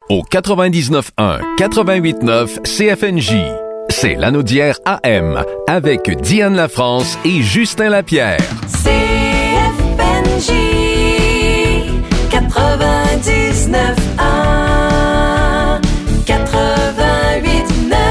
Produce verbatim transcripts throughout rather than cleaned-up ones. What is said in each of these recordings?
au quatre-vingt-dix-neuf un quatre-vingt-huit neuf C F N J. C'est Lanaudière A M avec Diane Lafrance et Justin Lapierre. C F N J quatre-vingt-dix-neuf un quatre-vingt-huit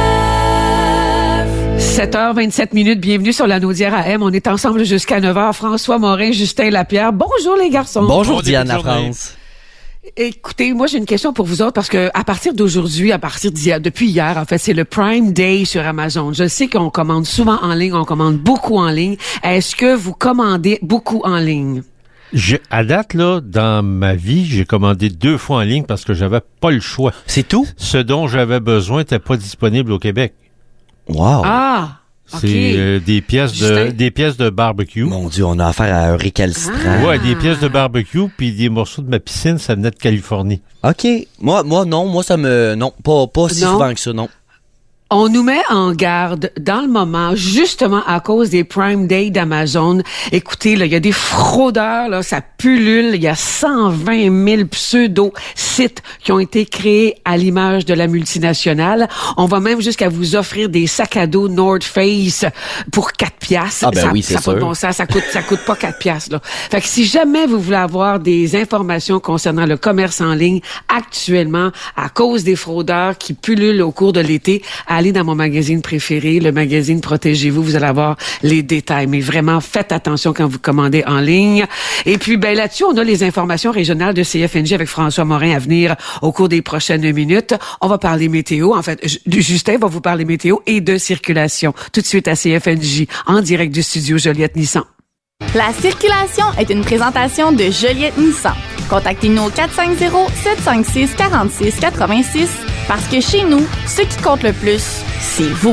neuf. sept heures vingt-sept minutes, bienvenue sur Lanaudière A M. On est ensemble jusqu'à neuf heures. François Morin, Justin Lapierre. Bonjour les garçons. Bonjour, Bonjour Diane Lafrance. Écoutez, moi j'ai une question pour vous autres parce que à partir d'aujourd'hui, à partir d'hier, depuis hier, en fait, c'est le Prime Day sur Amazon. Je sais qu'on commande souvent en ligne, on commande beaucoup en ligne. Est-ce que vous commandez beaucoup en ligne? Je, à date, là, dans ma vie, j'ai commandé deux fois en ligne parce que j'avais pas le choix. C'est tout? Ce dont j'avais besoin n'était pas disponible au Québec. Wow. Ah! C'est okay. euh, des pièces Justin? de des pièces de barbecue. Mon Dieu, on a affaire à un récalcitrant. Ah. Ouais, des pièces de barbecue puis des morceaux de ma piscine, ça venait de Californie. OK. Moi, moi, non. Moi, ça me... Non, pas, pas si Non. souvent que ça, non. On nous met en garde dans le moment, justement à cause des Prime Day d'Amazon. Écoutez, là, il y a des fraudeurs, là, ça pullule. Il y a cent vingt mille pseudo-sites qui ont été créés à l'image de la multinationale. On va même jusqu'à vous offrir des sacs à dos North Face pour quatre piastres. Ah ben ça, oui, c'est ça sûr. Pas de bon sens, ça coûte, ça coûte pas quatre piastres, là. Fait que si jamais vous voulez avoir des informations concernant le commerce en ligne actuellement, à cause des fraudeurs qui pullulent au cours de l'été, allez dans mon magazine préféré, le magazine Protégez-vous, vous allez avoir les détails. Mais vraiment, faites attention quand vous commandez en ligne. Et puis, ben là-dessus, on a les informations régionales de C F N J avec François Morin à venir au cours des prochaines minutes. On va parler météo. En fait, Justin va vous parler météo et de circulation. Tout de suite à C F N J, en direct du studio Joliette Nissan. La circulation est une présentation de Joliette Nissan. Contactez-nous au quatre cinq zéro, sept cinq six, quatre six huit six parce que chez nous, ce qui compte le plus, c'est vous.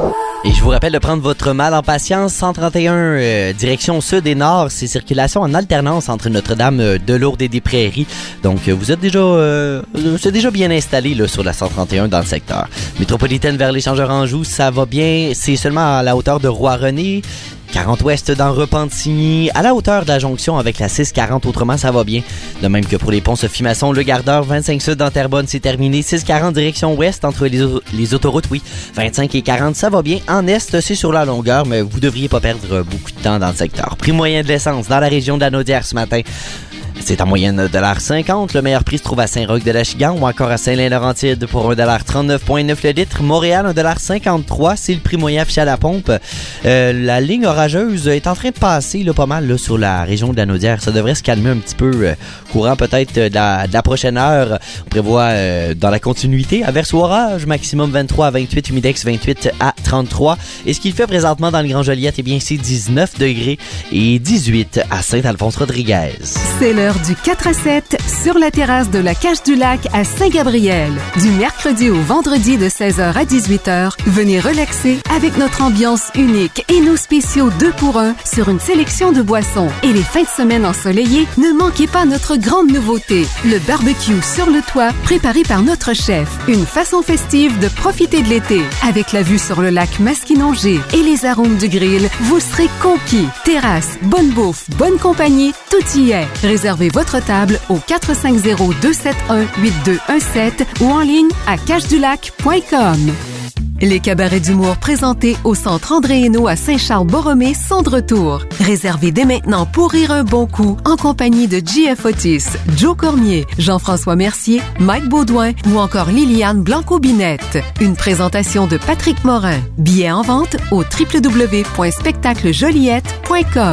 Et je vous rappelle de prendre votre mal en patience. cent trente et un, euh, direction sud et nord. C'est circulation en alternance entre Notre-Dame euh, de Lourdes et des Prairies. Donc, euh, vous êtes déjà, euh, c'est déjà bien installé là, sur la cent trente et un dans le secteur. Métropolitaine vers l'échangeur Anjou, ça va bien. C'est seulement à la hauteur de Roi-René. quarante ouest dans Repentigny, à la hauteur de la jonction avec la six quarante, autrement ça va bien. De même que pour les ponts Sophie-Masson, le Gardeur, vingt-cinq sud dans Terrebonne, c'est terminé. six quarante direction ouest entre les, les autoroutes, oui. vingt-cinq et quarante, ça va bien. En est, c'est sur la longueur, mais vous devriez pas perdre beaucoup de temps dans le secteur. Prix moyen de l'essence dans la région de la Naudière ce matin. C'est en moyenne un dollar cinquante. Le meilleur prix se trouve à Saint-Roch-de-l'Achigan ou encore à Saint-Lin-Laurentide pour un dollar trente-neuf virgule neuf le litre. Montréal, un dollar cinquante-trois. C'est le prix moyen affiché à la pompe. Euh, la ligne orageuse est en train de passer là, pas mal là, sur la région de la Naudière. Ça devrait se calmer un petit peu. Euh, courant peut-être de la, de la prochaine heure. On prévoit euh, dans la continuité averse ou orage. Maximum vingt-trois à vingt-huit. Humidex vingt-huit à trente-trois. Et ce qu'il fait présentement dans le Grand Joliette, eh bien, c'est dix-neuf degrés et dix-huit à Saint-Alphonse-Rodriguez. C'est l'heure du quatre à sept sur la terrasse de la Cache du Lac à Saint-Gabriel. Du mercredi au vendredi de seize heures à dix-huit heures, venez relaxer avec notre ambiance unique et nos spéciaux deux pour un sur une sélection de boissons. Et les fins de semaine ensoleillées, ne manquez pas notre grande nouveauté, le barbecue sur le toit préparé par notre chef. Une façon festive de profiter de l'été. Avec la vue sur le lac Masquinongé et les arômes du grill, vous serez conquis. Terrasse, bonne bouffe, bonne compagnie, tout y est. Réservez votre table au quatre cinq zéro, deux sept un, huit deux un sept ou en ligne à cache du lac point com. Les cabarets d'humour présentés au Centre André Hainaut à Saint-Charles-Borromée sont de retour. Réservez dès maintenant pour rire un bon coup en compagnie de J F Otis, Joe Cormier, Jean-François Mercier, Mike Baudouin ou encore Liliane Blanco-Binette. Une présentation de Patrick Morin. Billets en vente au w w w point spectacle joliette point com.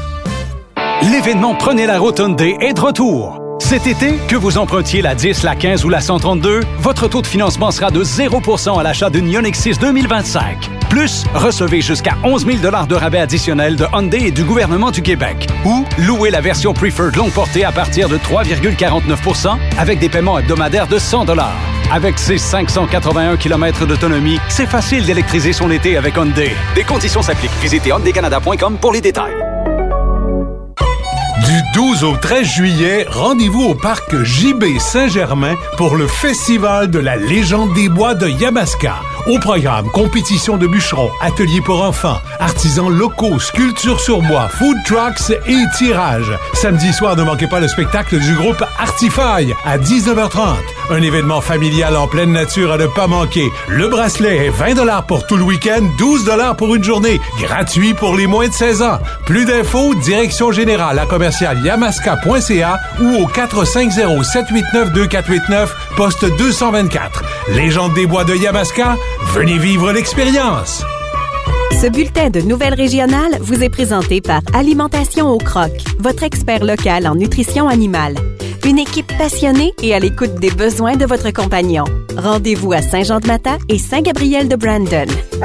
L'événement Prenez la route Hyundai est de retour. Cet été, que vous empruntiez la dix, la quinze ou la cent trente-deux, votre taux de financement sera de zéro pour cent à l'achat d'une Ioniq six deux mille vingt-cinq. Plus, recevez jusqu'à onze mille dollars de rabais additionnels de Hyundai et du gouvernement du Québec. Ou, louez la version Preferred longue portée à partir de trois virgule quarante-neuf pour cent avec des paiements hebdomadaires de cent dollars. Avec ses cinq cent quatre-vingt-un kilomètres d'autonomie, c'est facile d'électriser son été avec Hyundai. Des conditions s'appliquent. Visitez hyundai canada point com pour les détails. Du douze au treize juillet, rendez-vous au parc J B Saint-Germain pour le Festival de la légende des bois de Yamaska. Au programme, compétition de bûcherons, ateliers pour enfants, artisans locaux, sculptures sur bois, food trucks et tirages. Samedi soir, ne manquez pas le spectacle du groupe Artify à dix-neuf heures trente. Un événement familial en pleine nature à ne pas manquer. Le bracelet est vingt dollars pour tout le week-end, douze dollars pour une journée. Gratuit pour les moins de seize ans. Plus d'infos, direction générale à commercial yamaska point c a ou au quatre cinq zéro sept huit neuf deux quatre huit neuf, poste deux cent vingt-quatre. Légende des bois de Yamaska, venez vivre l'expérience. Ce bulletin de nouvelles régionales vous est présenté par Alimentation au Croc, votre expert local en nutrition animale. Une équipe passionnée et à l'écoute des besoins de votre compagnon. Rendez-vous à Saint-Jean-de-Mata et Saint-Gabriel de Brandon.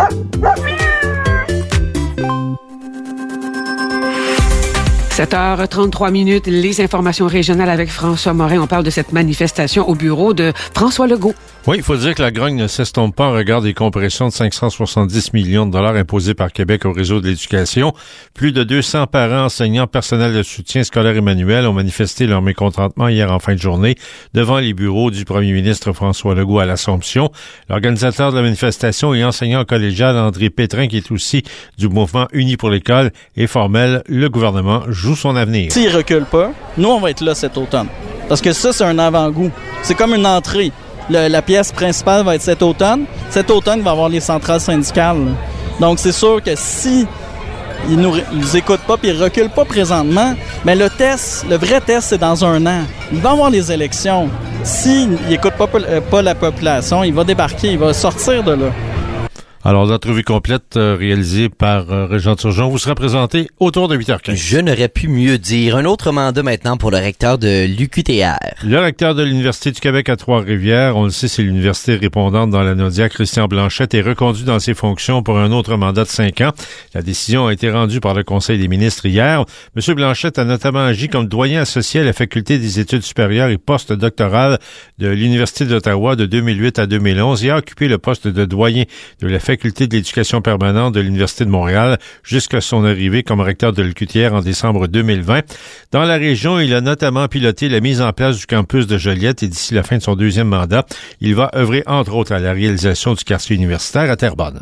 sept heures trente-trois minutes, les informations régionales avec François Morin. On parle de cette manifestation au bureau de François Legault. Oui, il faut dire que la grogne ne s'estompe pas en regard des compressions de cinq cent soixante-dix millions de dollars imposées par Québec au réseau de l'éducation. Plus de deux cents parents, enseignants, personnel de soutien scolaire et manuel ont manifesté leur mécontentement hier en fin de journée devant les bureaux du premier ministre François Legault à l'Assomption. L'organisateur de la manifestation et enseignant collégial André Pétrin, qui est aussi du mouvement Unis pour l'école, est formel. Le gouvernement joue son avenir. S'il recule pas, nous, on va être là cet automne. Parce que ça, c'est un avant-goût. C'est comme une entrée. Le, la pièce principale va être cet automne. Cet automne, il va y avoir les centrales syndicales. Là. Donc, c'est sûr que si ils nous ils écoutent pas puis ils reculent pas présentement, mais le test, le vrai test, c'est dans un an. Il va y avoir les élections. S'il n'écoute pas, pas la population, il va débarquer, il va sortir de là. Alors, l'entrevue complète euh, réalisée par euh, Régent Turgeon vous sera présentée autour de huit heures quinze. Je n'aurais pu mieux dire. Un autre mandat maintenant pour le recteur de l'U Q T R. Le recteur de l'Université du Québec à Trois-Rivières, on le sait, c'est l'université répondante dans la Naudière, Christian Blanchette, est reconduit dans ses fonctions pour un autre mandat de cinq ans. La décision a été rendue par le Conseil des ministres hier. M. Blanchette a notamment agi comme doyen associé à la Faculté des études supérieures et post-doctorales de l'Université d'Ottawa de deux mille huit à deux mille onze et a occupé le poste de doyen de la Faculté Faculté de l'éducation permanente de l'Université de Montréal jusqu'à son arrivée comme recteur de l'U Q T R en décembre deux mille vingt. Dans la région, il a notamment piloté la mise en place du campus de Joliette et d'ici la fin de son deuxième mandat, il va œuvrer entre autres à la réalisation du quartier universitaire à Terrebonne.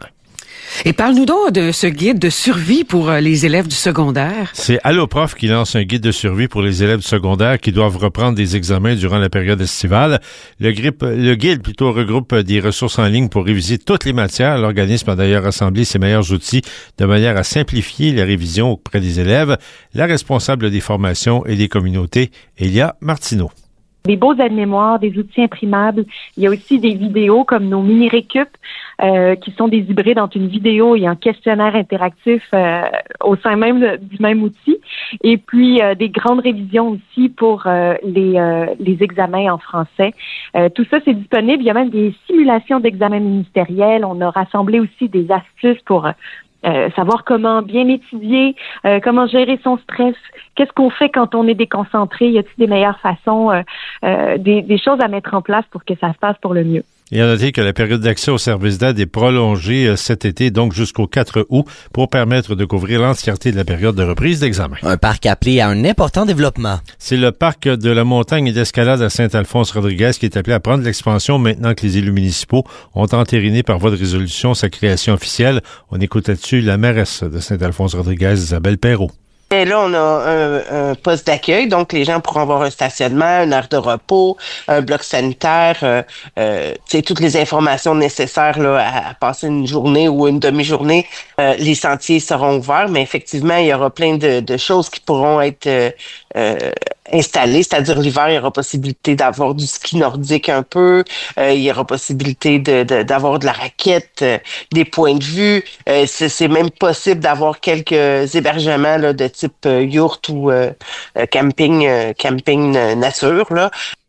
Et parle-nous donc de ce guide de survie pour les élèves du secondaire. C'est Alloprof qui lance un guide de survie pour les élèves du secondaire qui doivent reprendre des examens durant la période estivale. Le, grip, le guide plutôt regroupe des ressources en ligne pour réviser toutes les matières. L'organisme a d'ailleurs rassemblé ses meilleurs outils de manière à simplifier les révisions auprès des élèves. La responsable des formations et des communautés, Elia Martineau. Des beaux aides-mémoires, des outils imprimables. Il y a aussi des vidéos comme nos mini-récup, euh, qui sont des hybrides entre une vidéo et un questionnaire interactif euh, au sein même de, du même outil. Et puis, euh, des grandes révisions aussi pour euh, les, euh, les examens en français. Euh, tout ça, c'est disponible. Il y a même des simulations d'examens ministériels. On a rassemblé aussi des astuces pour... Euh, savoir comment bien étudier, euh, comment gérer son stress, qu'est-ce qu'on fait quand on est déconcentré, y a-t-il des meilleures façons, euh, euh, des, des choses à mettre en place pour que ça se passe pour le mieux. Et à noter que la période d'accès au service d'aide est prolongée euh, cet été, donc jusqu'au quatre août, pour permettre de couvrir l'entièreté de la période de reprise d'examen. Un parc appelé à un important développement. C'est le parc de la montagne et d'escalade à Saint-Alphonse-Rodriguez qui est appelé à prendre l'expansion maintenant que les élus municipaux ont entériné par voie de résolution sa création officielle. On écoute là-dessus la mairesse de Saint-Alphonse-Rodriguez, Isabelle Perrault. Et là, on a un, un poste d'accueil, donc les gens pourront avoir un stationnement, une heure de repos, un bloc sanitaire, euh, euh, toutes les informations nécessaires là, à, à passer une journée ou une demi-journée. Euh, les sentiers seront ouverts, mais effectivement, il y aura plein de, de choses qui pourront être euh, euh, installées. C'est-à-dire l'hiver, il y aura possibilité d'avoir du ski nordique un peu, euh, il y aura possibilité de, de, d'avoir de la raquette, euh, des points de vue. Euh, c'est, c'est même possible d'avoir quelques hébergements là, de type euh, yourte ou euh, camping, euh, camping euh, nature, là.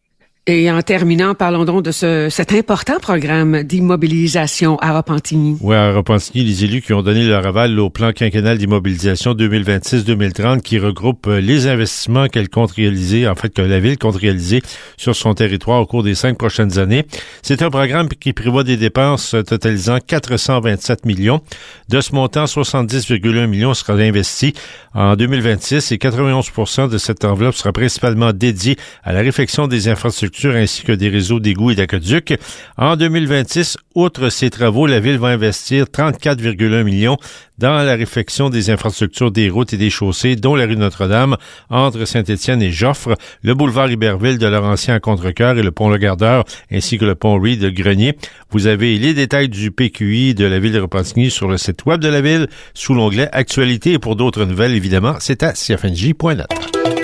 Et en terminant, parlons donc de ce, cet important programme d'immobilisation à Repentigny. Oui, à Repentigny, les élus qui ont donné leur aval au plan quinquennal d'immobilisation deux mille vingt-six deux mille trente qui regroupe les investissements qu'elle compte réaliser, en fait que la ville compte réaliser sur son territoire au cours des cinq prochaines années. C'est un programme qui prévoit des dépenses totalisant quatre cent vingt-sept millions. De ce montant, soixante-dix virgule un millions sera investi en deux mille vingt-six et quatre-vingt-onze pour cent de cette enveloppe sera principalement dédiée à la réfection des infrastructures infrastructures ainsi que des réseaux d'égouts et d'aqueducs. En deux mille vingt-six, outre ces travaux, la Ville va investir trente-quatre virgule un millions dans la réfection des infrastructures des routes et des chaussées, dont la rue Notre-Dame, entre Saint-Étienne et Joffre, le boulevard Iberville de Laurentien à Contrecœur et le pont Le Gardeur, ainsi que le pont Reed de Grenier. Vous avez les détails du P Q I de la Ville de Repentigny sur le site web de la Ville, sous l'onglet Actualité. Et pour d'autres nouvelles, évidemment, c'est à c f n j point net.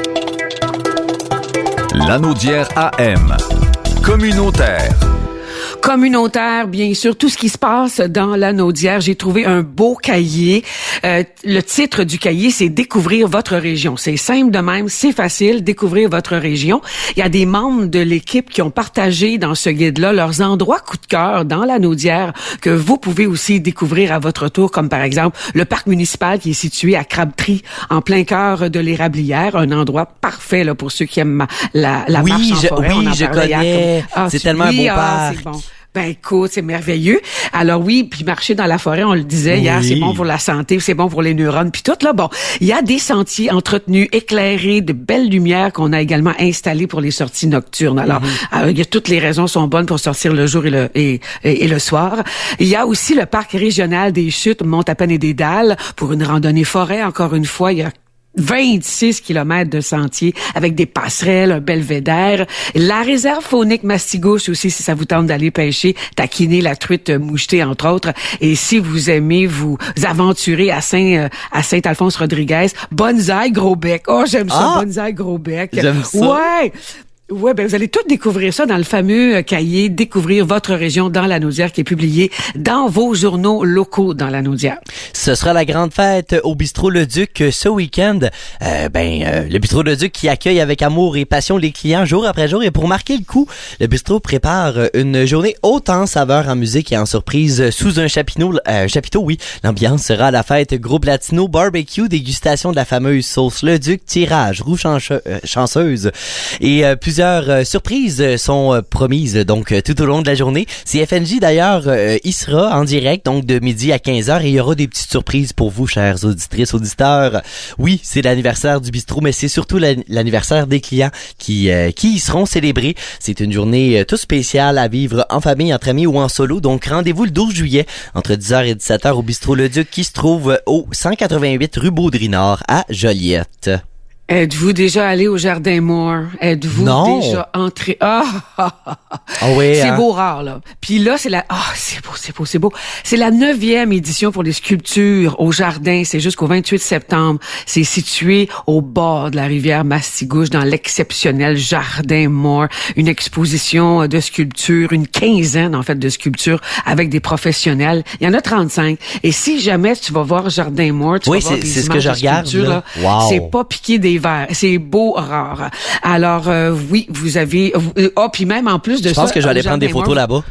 Lanaudière A M. Communautaire. Communautaire, bien sûr, tout ce qui se passe dans la Naudière. J'ai trouvé un beau cahier. Euh, le titre du cahier, c'est « Découvrir votre région ». C'est simple de même, c'est facile, découvrir votre région. Il y a des membres de l'équipe qui ont partagé dans ce guide-là leurs endroits coup de cœur dans la Naudière que vous pouvez aussi découvrir à votre tour, comme par exemple le parc municipal qui est situé à Crabtree, en plein cœur de l'Érablière, un endroit parfait là pour ceux qui aiment la, la oui, marche en je, forêt. Oui, je connais. Ah, c'est tu, tellement oui, un beau ah, parc. C'est bon. Ben écoute, c'est merveilleux. Alors oui, puis marcher dans la forêt, on le disait oui. hier, c'est bon pour la santé, c'est bon pour les neurones, puis tout là. Bon, il y a des sentiers entretenus, éclairés, de belles lumières qu'on a également installées pour les sorties nocturnes. Alors, mm-hmm. alors il y a toutes les raisons sont bonnes pour sortir le jour et le et, et, et le soir. Il y a aussi le parc régional des Chutes, Montapen et des Dalles pour une randonnée forêt. Encore une fois, il y a vingt-six kilomètres de sentiers avec des passerelles, un belvédère. La réserve faunique Mastigouche aussi, si ça vous tente d'aller pêcher, taquiner la truite mouchetée, entre autres. Et si vous aimez vous aventurer à Saint, à Saint-Alphonse-Rodriguez, Bonsaï Gros-Bec. Oh, j'aime ça, ah, Bonsaï Gros-Bec. J'aime ça. Ouais. Ouais, ben vous allez tout découvrir ça dans le fameux cahier Découvrir votre région dans la Naudière qui est publié dans vos journaux locaux dans la Naudière. Ce sera la grande fête au Bistrot Le Duc ce week-end. Euh, ben euh, le Bistrot Le Duc qui accueille avec amour et passion les clients jour après jour, et pour marquer le coup, le bistrot prépare une journée haute en saveurs, en musique et en surprise sous un chapiteau. Euh, chapiteau, oui. L'ambiance sera à la fête groupe latino, barbecue, dégustation de la fameuse sauce Le Duc, tirage, roue chanche- euh, chanceuse et euh, plusieurs Plusieurs surprises sont promises donc tout au long de la journée. C F N J d'ailleurs euh, y sera en direct donc de midi à quinze heures, et il y aura des petites surprises pour vous, chères auditrices, auditeurs. Oui, c'est l'anniversaire du bistrot, mais c'est surtout l'anniversaire des clients qui euh, qui y seront célébrés. C'est une journée euh, toute spéciale à vivre en famille, entre amis ou en solo. Donc rendez-vous le douze juillet entre dix heures et dix-sept heures au Bistrot Le Duc qui se trouve au cent quatre-vingt-huit rue Baudry-Nord à Joliette. Êtes-vous déjà allé au Jardin Moore? Êtes-vous non. déjà entré? Ah, ah, ah, ah. Oh oui, c'est hein? beau rare, là. Puis là, c'est la, ah, c'est beau, c'est beau, c'est beau. C'est la neuvième édition pour les sculptures au Jardin. C'est jusqu'au vingt-huit septembre. C'est situé au bord de la rivière Mastigouche dans l'exceptionnel Jardin Moore. Une exposition de sculptures, une quinzaine, en fait, de sculptures avec des professionnels. Il y en a trente-cinq. Et si jamais tu vas voir Jardin Moore, tu oui, vas voir des c'est ce images que je de regarde, sculptures, là. là. Wow. C'est pas piqué des verres. C'est beau, rare. Alors, euh, oui, vous avez... Ah, oh, puis même en plus de je ça... Je pense que je vais aller prendre des photos là-bas.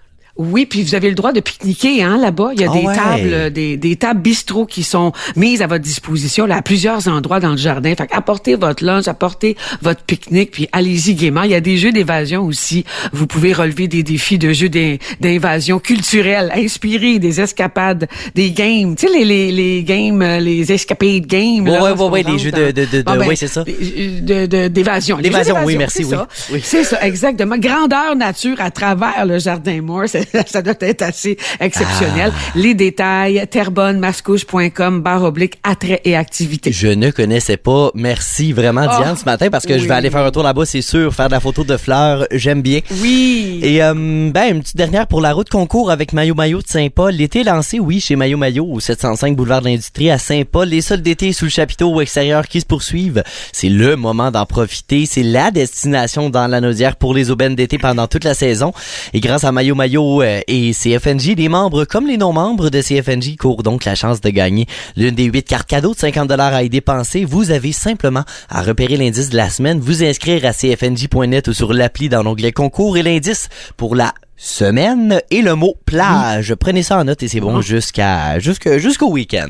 Oui, puis vous avez le droit de pique-niquer hein là-bas. Il y a oh des ouais. tables, des, des tables bistrot qui sont mises à votre disposition là, à plusieurs endroits dans le jardin. Fait apportez votre lunch, apportez votre pique-nique, puis allez-y gaiement. Il y a des jeux d'évasion aussi. Vous pouvez relever des défis de jeux d'invasion culturelle, inspirés des escapades, des games. Tu sais les les les games, les escapade games. Oui, oui, oui, oui, les jeux de de de, bon, de ben, oui, c'est ça. De de d'évasion. L'évasion, oui, merci, oui. Ça. oui. C'est ça, exactement. Grandeur nature à travers le Jardin Moore. Ça doit être assez exceptionnel. Ah. Les détails, terrebonnemascouche.com, barre oblique, attrait et activité. Je ne connaissais pas. Merci vraiment, Diane, oh, ce matin, parce que oui. je vais aller faire un tour là-bas, c'est sûr, faire de la photo de fleurs, j'aime bien. Oui. Et, euh, ben, une petite dernière pour la route concours avec Maillot Maillot de Saint-Paul. L'été lancé, oui, chez Maillot Maillot, au sept cent cinq boulevard de l'Industrie à Saint-Paul. Les soldes d'été sous le chapiteau au extérieur qui se poursuivent. C'est le moment d'en profiter. C'est la destination dans la Naudière pour les aubaines d'été pendant toute la saison. Et grâce à Maillot Maillot euh, et C F N J, les membres comme les non-membres de C F N J courent donc la chance de gagner l'une des huit cartes cadeaux de cinquante dollars à y dépenser. Vous avez simplement à repérer l'indice de la semaine, vous inscrire à c f n j point net ou sur l'appli dans l'onglet concours et l'indice pour la semaine et le mot plage. Oui. Prenez ça en note et c'est bon jusqu'à jusqu'à jusqu'au week-end.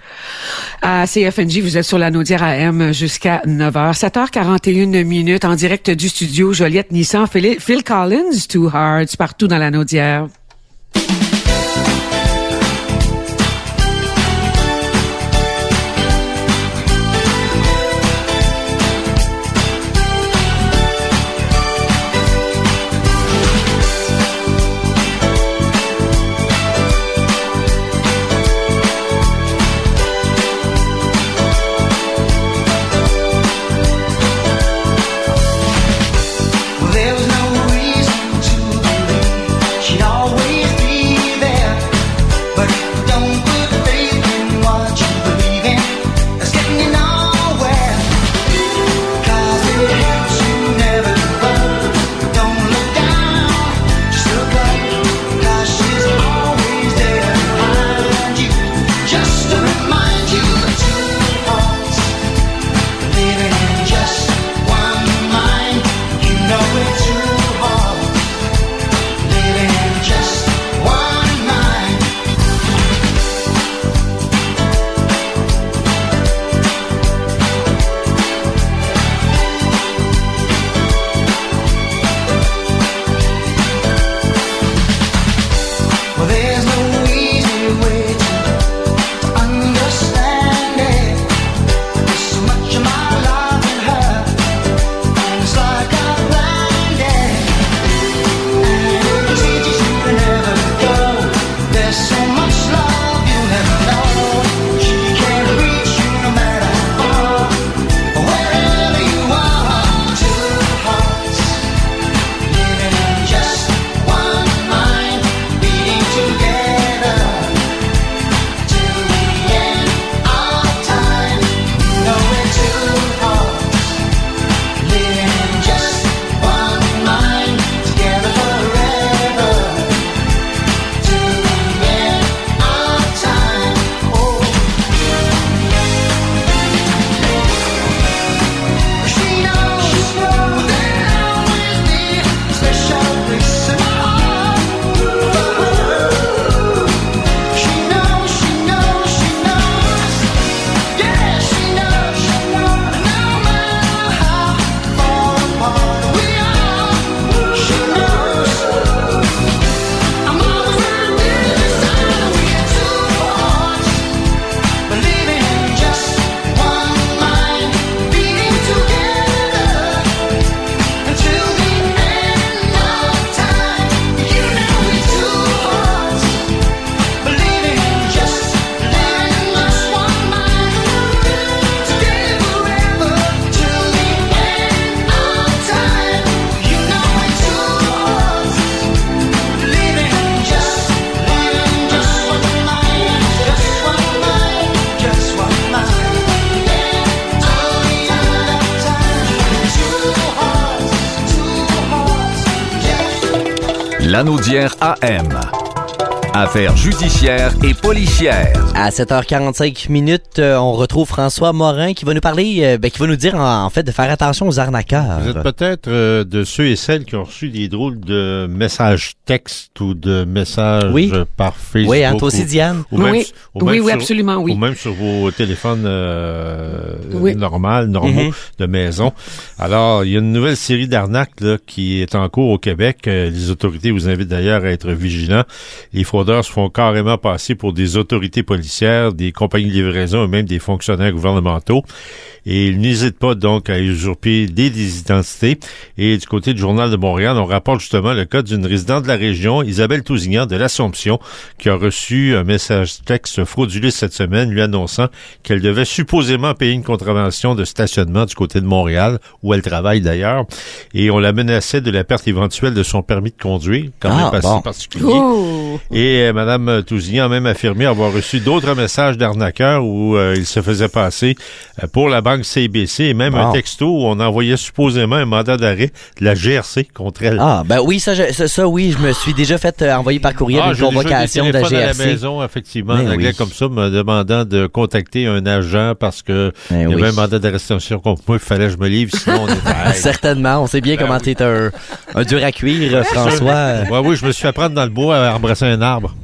À C F N J, vous êtes sur la Naudière A M jusqu'à neuf heures. sept heures quarante et une minutes en direct du studio Joliette Nissan. Phil, Phil Collins, Two Hearts, partout dans la Naudière. Lanaudière A M. Affaires judiciaires et policières. À sept heures quarante-cinq minutes, euh, on retrouve François Morin qui va nous parler, euh, ben, qui va nous dire en, en fait de faire attention aux arnaqueurs. Vous êtes peut-être euh, de ceux et celles qui ont reçu des drôles de messages textes ou de messages oui. par Facebook. Oui, hein, toi aussi, Diane. Ou même, oui, ou même oui, sur, oui, absolument, oui. Ou même sur vos téléphones euh, oui. normaux, normaux Mm-hmm. de maison. Alors, il y a une nouvelle série d'arnaques là, qui est en cours au Québec. Euh, les autorités vous invitent d'ailleurs à être vigilants. Les fraudeurs se font carrément passer pour des autorités policières, des compagnies de livraison et même des fonctionnaires gouvernementaux. Et ils n'hésitent pas donc à usurper des, des identités. Et du côté du Journal de Montréal, on rapporte justement le cas d'une résidente de la région, Isabelle Tousignan de l'Assomption, qui a reçu un message texte frauduleux cette semaine lui annonçant qu'elle devait supposément payer une contravention de stationnement du côté de Montréal, où elle travaille d'ailleurs. Et on la menaçait de la perte éventuelle de son permis de conduire, quand ah, même pas bon. si particulier. Oh. Et euh, Mme Tousignan a même affirmé avoir reçu d'autres messages d'arnaqueurs où euh, il se faisait passer euh, pour la banque C B C et même bon. un texto où on envoyait supposément un mandat d'arrêt de la G R C contre elle. Ah, ben oui, ça, je, ça, ça, oui, je me suis déjà fait euh, envoyer par courriel ah, une convocation de la G R C. À la maison, effectivement, ben un oui. gars comme ça me demandant de contacter un agent parce que ben il y avait oui. un mandat d'arrestation contre moi, il fallait que je me livre, sinon on était... Certainement, on sait bien ben comment oui. t'es un, un dur à cuire, François. Oui, oui, je me suis fait prendre dans le bois à embrasser un arbre.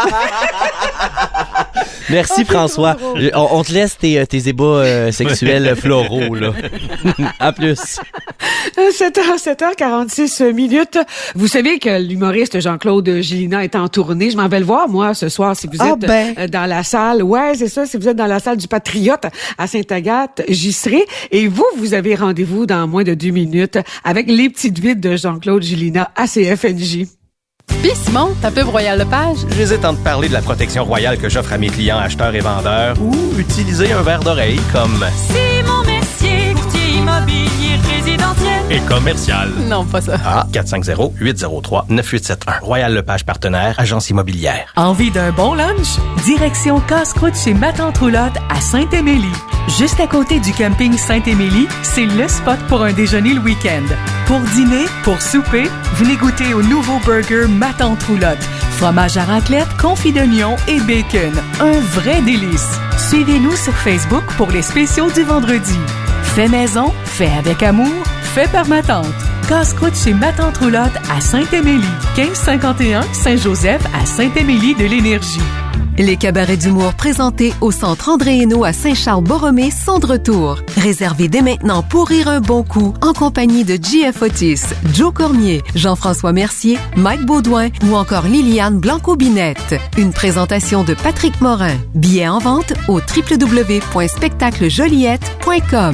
Merci oh, François. On, on te laisse tes, tes ébats euh, sexuels floraux, là. À plus. sept heures, sept heures quarante-six minutes. Vous savez que l'humoriste Jean-Claude Gélina est en tournée. Je m'en vais le voir, moi, ce soir, si vous êtes oh ben. dans la salle. Ouais, c'est ça, si vous êtes dans la salle du Patriote à Sainte-Agathe, j'y serai. Et vous, vous avez rendez-vous dans moins de deux minutes avec les petites vites de Jean-Claude Gélina à C F N J. Puis Simon, ta pub Royal Lepage? J'hésite entre parler de la protection royale que j'offre à mes clients acheteurs et vendeurs ou utiliser un verre d'oreille comme Simon Mercier, courtier immobilier résidentiel et commercial. Non, pas ça. Ah, quatre cinq zéro, huit zéro trois, neuf huit sept un. Royal Lepage partenaire, agence immobilière. Envie d'un bon lunch? Direction casse-croûte chez Ma Tante Roulotte à Saint-Émilie. Juste à côté du camping Saint-Émilie, c'est le spot pour un déjeuner le week-end. Pour dîner, pour souper, venez goûter au nouveau burger Ma Tante Roulotte. Fromage à raclette, confit d'oignon et bacon. Un vrai délice. Suivez-nous sur Facebook pour les spéciaux du vendredi. Fait maison, fait avec amour, fait par ma tante. Casse-croûte chez Ma Tante Roulotte à Saint-Émilie. quinze cinquante et un Saint-Joseph à Saint-Émilie de l'Énergie. Les cabarets d'humour présentés au Centre André Hainaut à Saint-Charles-Borromée sont de retour. Réservez dès maintenant pour rire un bon coup en compagnie de J F Otis, Joe Cormier, Jean-François Mercier, Mike Baudouin ou encore Liliane Blanco-Binette. Une présentation de Patrick Morin. Billets en vente au w w w point spectacle joliette point com.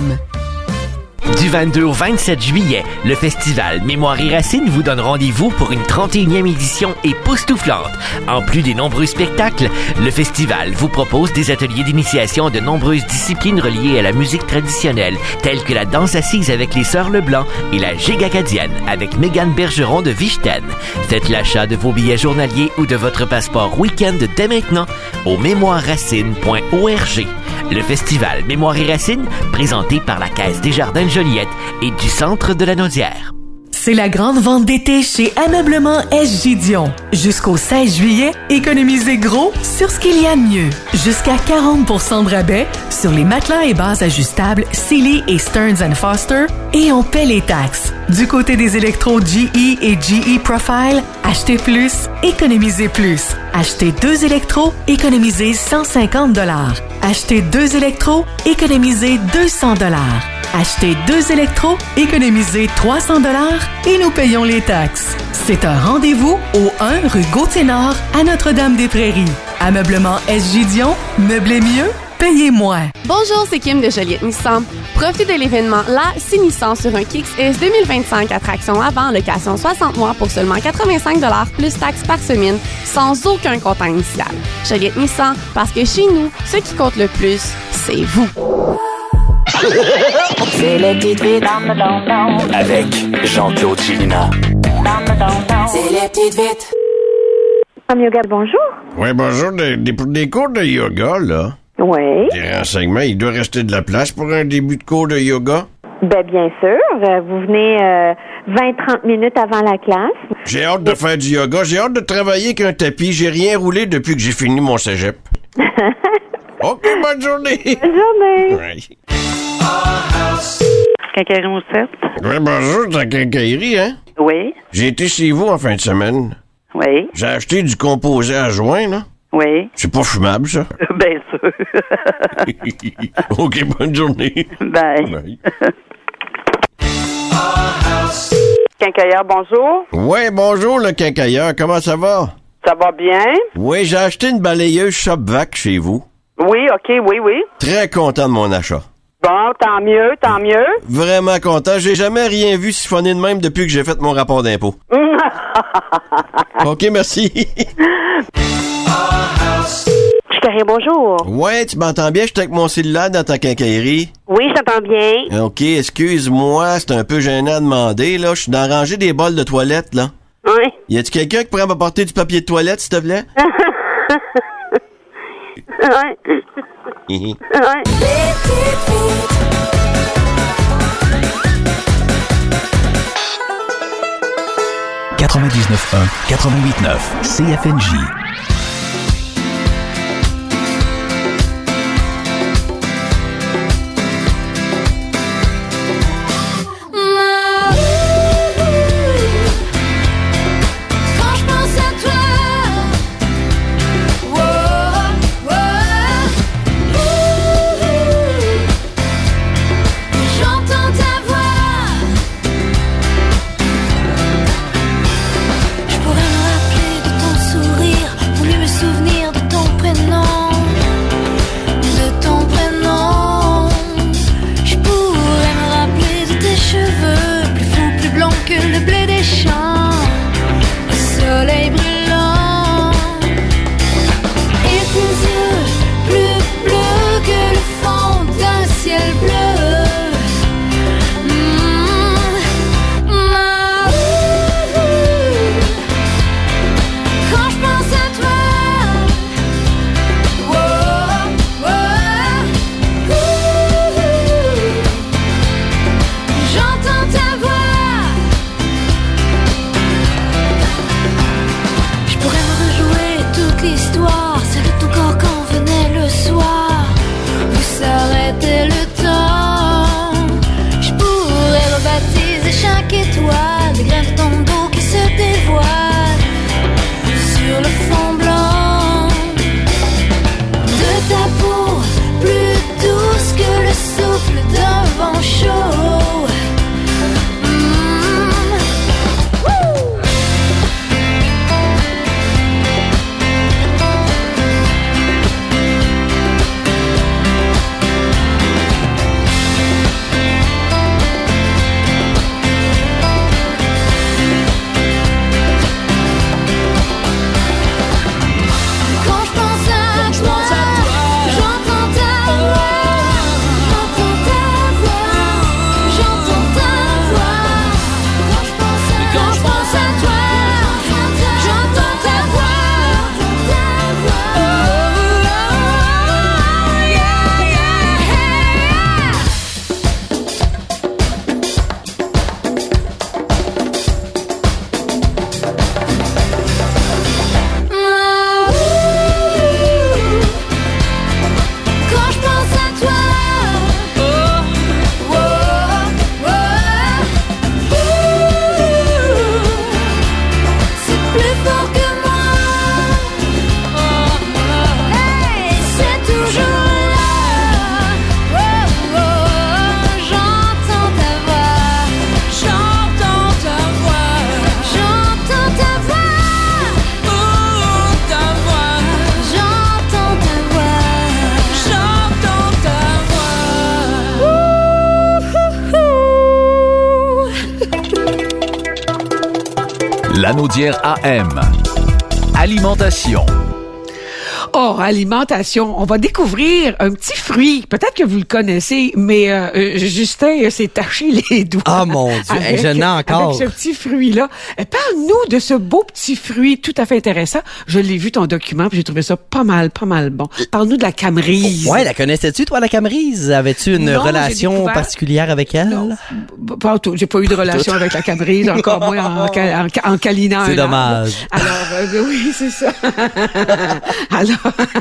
Du vingt-deux au vingt-sept juillet, le festival Mémoire et Racines vous donne rendez-vous pour une trente et unième édition époustouflante. En plus des nombreux spectacles, le festival vous propose des ateliers d'initiation de nombreuses disciplines reliées à la musique traditionnelle, telles que la danse assise avec les Sœurs Leblanc et la gigue acadienne avec Mégane Bergeron de Vichten. Faites l'achat de vos billets journaliers ou de votre passeport week-end dès maintenant au mémoire racines point org. Le festival Mémoire et Racines, présenté par la Caisse des Jardins de Joliette et du Centre de la Naudière. C'est la grande vente d'été chez Ameublement S J Dion. Jusqu'au seize juillet, économisez gros sur ce qu'il y a de mieux. Jusqu'à quarante pour cent de rabais sur les matelas et bases ajustables Sealy et Stearns and Foster et on paie les taxes. Du côté des électros G E et G E Profile, achetez plus, économisez plus. Achetez deux électros, économisez cent cinquante dollars. Achetez deux électros, économisez deux cents dollars. Achetez deux électros, économisez trois cents dollars et nous payons les taxes. C'est un rendez-vous au un rue Gauthier-Nord à Notre-Dame-des-Prairies. Ameublement S J Dion, meublez mieux, payez moins. Bonjour, c'est Kim de Joliette Nissan. Profitez de l'événement La six Nissan sur un Kicks S deux mille vingt-cinq à traction avant, location soixante mois pour seulement quatre-vingt-cinq dollars plus taxes par semaine, sans aucun comptant initial. Joliette Nissan, parce que chez nous, ce qui compte le plus, c'est vous. C'est les petites vites avec Jean-Claude Gélina. C'est les petites vites. Comme yoga, bonjour. Oui, bonjour. Des, des, des cours de yoga, là. Oui. Des renseignements, il doit rester de la place pour un début de cours de yoga? Ben, bien sûr. Euh, vous venez euh, vingt à trente minutes avant la classe. J'ai hâte de faire du yoga. J'ai hâte de travailler avec un tapis. J'ai rien roulé depuis que j'ai fini mon cégep. OK, bonne journée. Bonne journée. Ouais. Quincaillerie Moussette. Oui, bonjour, c'est la quincaillerie, hein? Oui. J'ai été chez vous en fin de semaine. Oui. J'ai acheté du composé à joint, là. Oui. C'est pas fumable, ça? Bien sûr. OK, bonne journée. Bye. Bye. Quincailleur, bonjour. Ouais, bonjour, le quincailleur. Comment ça va? Ça va bien? Oui, j'ai acheté une balayeuse Shopvac chez vous. Oui, OK, oui, oui. Très content de mon achat. Bon, tant mieux, tant mieux. Vraiment content. J'ai jamais rien vu siphonner de même depuis que j'ai fait mon rapport d'impôt. OK, merci. Quincaillerie, bonjour. Ouais, tu m'entends bien? J'étais avec mon cellulaire dans ta quincaillerie. Oui, je t'entends bien. OK, excuse-moi, c'est un peu gênant à demander, là. Je suis dans la rangée des bols de toilette, là. Oui. Y a-tu quelqu'un qui pourrait m'apporter du papier de toilette, s'il te plaît? Ouais. Ouais. quatre-vingt-dix-neuf un, quatre-vingt-huit neuf, C F N J. Lanaudière A M. Alimentation. Oh, alimentation. On va découvrir un petit fruit. Peut-être que vous le connaissez, mais euh, Justin s'est taché les doigts. Ah, mon Dieu, avec, je n'ai encore. Avec ce petit fruit-là. Parle-nous de ce beau petit fruit tout à fait intéressant. Je l'ai vu, ton document, puis j'ai trouvé ça pas mal, pas mal bon. Parle-nous de la camerise. Ouais, la connaissais-tu, toi, la camerise? Avais-tu une non, relation particulière avec elle? Non, pas tout. J'ai pas eu de relation avec la camerise, encore moins en, en, en câlinant. C'est dommage. Arbre. Alors, euh, oui, c'est ça. Alors,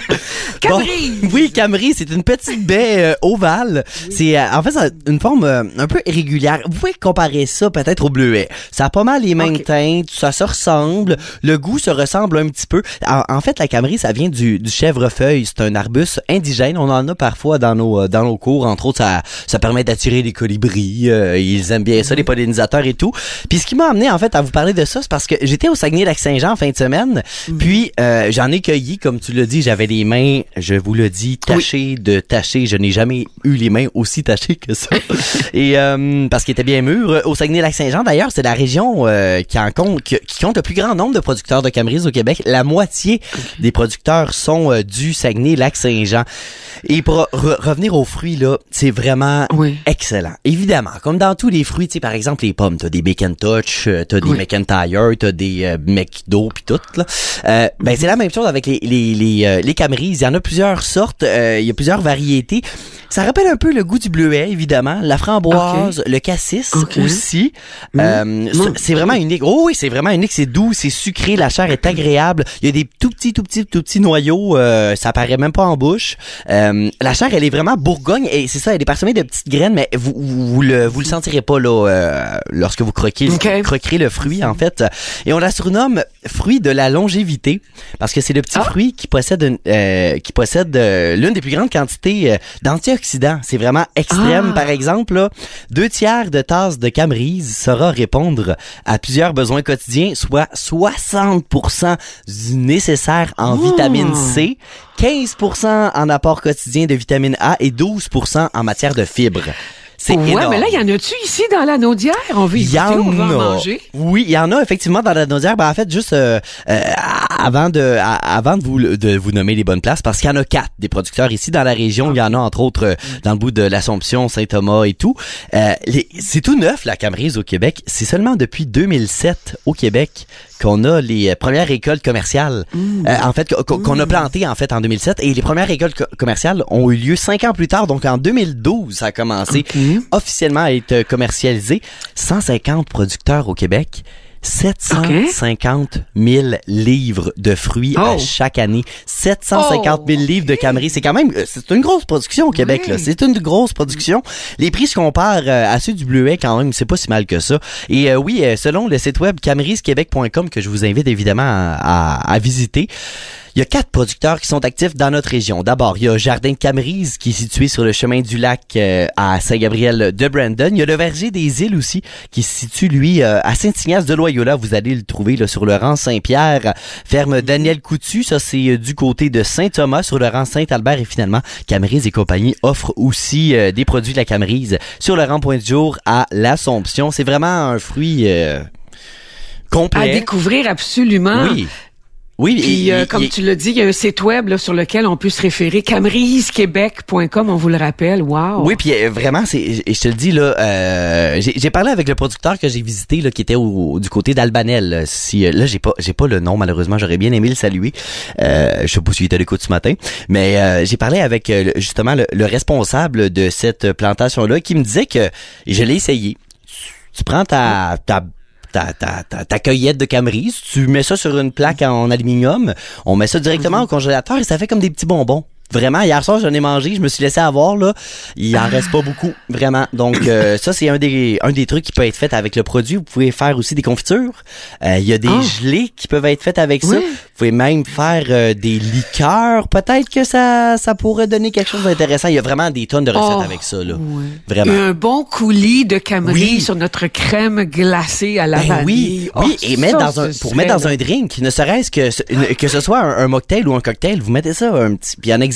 camerise. Bon, oui, camerise, c'est une petite baie euh, ovale. Oui. C'est euh, en fait ça a une forme euh, un peu irrégulière. Vous pouvez comparer ça peut-être au bleuet. Ça a pas mal les mêmes okay. teintes, ça se ressemble, le goût se ressemble un petit peu. En, en fait, la camerise, ça vient du, du chèvrefeuille. C'est un arbuste indigène. On en a parfois dans nos dans nos cours. Entre autres, ça ça permet d'attirer les colibris. Euh, ils aiment bien ça, les pollinisateurs et tout. Puis ce qui m'a amené en fait à vous parler de ça, c'est parce que j'étais au Saguenay-Lac-Saint-Jean en fin de semaine. Mm. Puis euh, j'en ai cueilli, comme tu l'as dit, j'avais les mains, je vous le dis, tachées oui. de tacher. Je n'ai jamais eu les mains aussi tachées que ça. Et euh, parce qu'il était bien mûr. Au Saguenay-Lac-Saint-Jean, d'ailleurs, c'est la région euh, qui en compte qui, qui compte le plus grand nombre de producteurs de camerise au Québec. La moitié okay. des producteurs sont euh, du Saguenay-Lac-Saint-Jean. Et pour re- revenir aux fruits, là, c'est vraiment oui. excellent. Évidemment, comme dans tous les fruits, tu sais, par exemple, les pommes, t'as des Bacon Touch, t'as des oui. McIntyre, t'as des euh, McDo pis tout, là. Euh, mm-hmm. Ben, c'est la même chose avec les, les, les, euh, les camerises. Il y en a plusieurs sortes, euh, il y a plusieurs variétés. Ça rappelle un peu le goût du bleuet, évidemment. La framboise, okay. le cassis okay. aussi. Mmh. Euh, mmh. C'est vraiment unique. Oh oui, c'est vraiment unique. C'est doux, c'est sucré. La chair est agréable. Il y a des tout petits, tout petits, tout petits noyaux. Euh, ça paraît même pas en bouche. Euh, la chair, elle est vraiment bourgogne. Et c'est ça, elle est parsemée de petites graines, mais vous, vous, vous le, vous le sentirez pas là euh, lorsque vous croquez, okay. croquerez le fruit, en fait. Et on la surnomme fruit de la longévité parce que c'est le petit ah. fruit qui possède, une, euh, qui possède euh, l'une des plus grandes quantités euh, d'antioxydants. C'est vraiment extrême. Ah. Par exemple, là, deux tiers de tasse de camerise saura répondre à plusieurs besoins quotidiens, soit soixante pour cent du nécessaire en oh. vitamine C, quinze pour cent en apport quotidien de vitamine A et douze pour cent en matière de fibres. C'est ouais, énorme. Mais là, il y en a-tu ici dans la Naudière? On veut y goûter, on va en manger. Oui, il y en a effectivement dans la Naudière. Ben, en fait, juste euh, euh, avant de à, avant de vous de vous nommer les bonnes places, parce qu'il y en a quatre des producteurs ici dans la région. Il y en a entre autres euh, dans le bout de l'Assomption, Saint-Thomas et tout. Euh, les, c'est tout neuf la camerise au Québec. C'est seulement depuis deux mille sept au Québec qu'on a les premières récoltes commerciales. Mmh. Euh, en fait, qu'on, qu'on a plantées en fait en deux mille sept et les premières récoltes co- commerciales ont eu lieu cinq ans plus tard. Donc en deux mille douze, ça a commencé okay. officiellement à être commercialisé. cent cinquante producteurs au Québec. sept cent cinquante mille livres de fruits oh. à chaque année. sept cent cinquante mille oh. livres de camerise. C'est quand même, c'est une grosse production au Québec, oui. là. C'est une grosse production. Les prix se comparent à ceux du bleuet quand même. C'est pas si mal que ça. Et euh, oui, selon le site web camerise québec point com que je vous invite évidemment à, à, à visiter, il y a quatre producteurs qui sont actifs dans notre région. D'abord, il y a Jardin de Camerise qui est situé sur le chemin du lac euh, à Saint-Gabriel de Brandon. Il y a le Verger des Îles aussi qui se situe, lui, euh, à Saint-Ignace de Loyola. Vous allez le trouver là, sur le rang Saint-Pierre. Ferme Daniel Coutu, ça c'est euh, du côté de Saint-Thomas sur le rang Saint-Albert. Et finalement, Camerise et compagnie offrent aussi euh, des produits de la Camerise sur le rang Pointe-du-Jour à l'Assomption. C'est vraiment un fruit euh, complet. À découvrir absolument. Oui. Oui, puis euh, comme tu l'as dit, il y a un site web là, sur lequel on peut se référer, camerise québec point com, on vous le rappelle. Wow. Oui, puis euh, vraiment, c'est, et je te le dis là, euh, j'ai, j'ai parlé avec le producteur que j'ai visité là, qui était au, du côté d'Albanel. Là, si là, j'ai pas, j'ai pas le nom malheureusement, j'aurais bien aimé le saluer. Euh, je sais pas s'il était à l'écoute ce matin, mais euh, j'ai parlé avec euh, justement le, le responsable de cette plantation là, qui me disait que et je l'ai essayé. Tu prends ta ta Ta, ta, ta, ta cueillette de camerise, tu mets ça sur une plaque en aluminium, on met ça directement mm-hmm. au congélateur et ça fait comme des petits bonbons. Vraiment, hier soir, j'en ai mangé, je me suis laissé avoir, là. Il en reste pas beaucoup, vraiment. Donc, euh, ça, c'est un des un des trucs qui peut être fait avec le produit. Vous pouvez faire aussi des confitures. Euh, il y a des oh. gelées qui peuvent être faites avec ça. Oui. Vous pouvez même faire euh, des liqueurs. Peut-être que ça ça pourrait donner quelque chose d'intéressant. Il y a vraiment des tonnes de recettes oh. avec ça, là. Oui. Vraiment. Et un bon coulis de camerise oui. sur notre crème glacée à la ben vanille. Oui, oh, oui. Et mettre dans un, pour mettre dans là. un drink, ne serait-ce que, que ce soit un, un mocktail ou un cocktail, vous mettez ça un petit, puis il en existe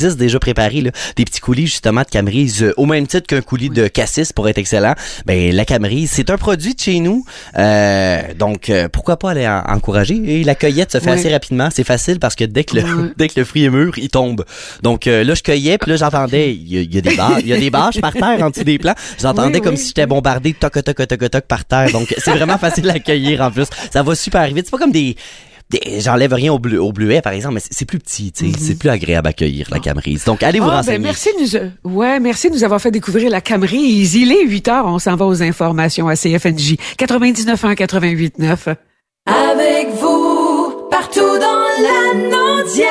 existe déjà préparé, là, des petits coulis, justement, de Camerise, euh, au même titre qu'un coulis de cassis pour être excellent. Ben, la Camerise, c'est un produit de chez nous. Euh, donc, euh, pourquoi pas aller en- encourager? Et la cueillette se fait Ouais. assez rapidement. C'est facile parce que dès que le, Ouais. dès que le fruit est mûr, il tombe. Donc, euh, là, je cueillais, puis là, j'entendais, il y, a- il y a des bâches, il y a des bâches par terre en dessous des plants. J'entendais Oui, comme oui. si j'étais bombardé toc toc toc toc toc par terre. Donc, c'est vraiment facile à cueillir en plus. Ça va super vite. C'est pas comme des, des j'enlève rien au bleu, au bleuet, par exemple, mais c'est, c'est plus petit, tu sais. Mm-hmm. C'est plus agréable à cueillir, la Camerise. Donc, allez vous Ah, renseigner. ben merci de nous, ouais, merci de nous avoir fait découvrir la Camerise. Il est huit heures, on s'en va aux informations à C F N J quatre-vingt-dix-neuf un quatre-vingt-huit neuf. Avec vous, partout dans la Naudière,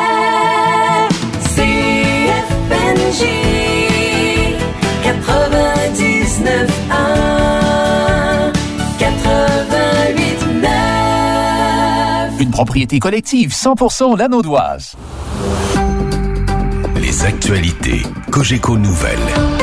C F N J quatre-vingt-dix-neuf un quatre-vingt-huit neuf. Une propriété collective cent pour cent lanaudoise. Les actualités Cogeco Nouvelles.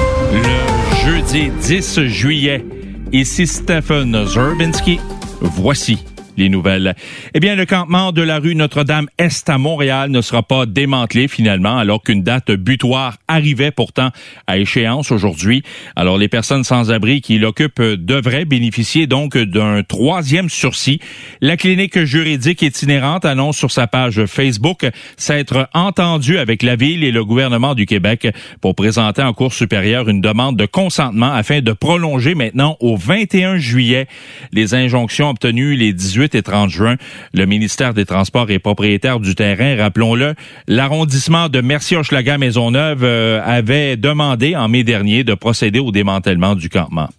Le jeudi dix juillet, ici Stephen Zerbinski. Voici les nouvelles. Eh bien, le campement de la rue Notre-Dame-Est à Montréal ne sera pas démantelé finalement, alors qu'une date butoir arrivait pourtant à échéance aujourd'hui. Alors, les personnes sans abri qui l'occupent devraient bénéficier donc d'un troisième sursis. La clinique juridique itinérante annonce sur sa page Facebook s'être entendue avec la Ville et le gouvernement du Québec pour présenter en Cour supérieure une demande de consentement afin de prolonger maintenant au vingt et un juillet les injonctions obtenues les dix-huit et trente juin. Le ministère des Transports est propriétaire du terrain. Rappelons-le, l'arrondissement de Mercier-Hochelaga-Maisonneuve euh, avait demandé en mai dernier de procéder au démantèlement du campement.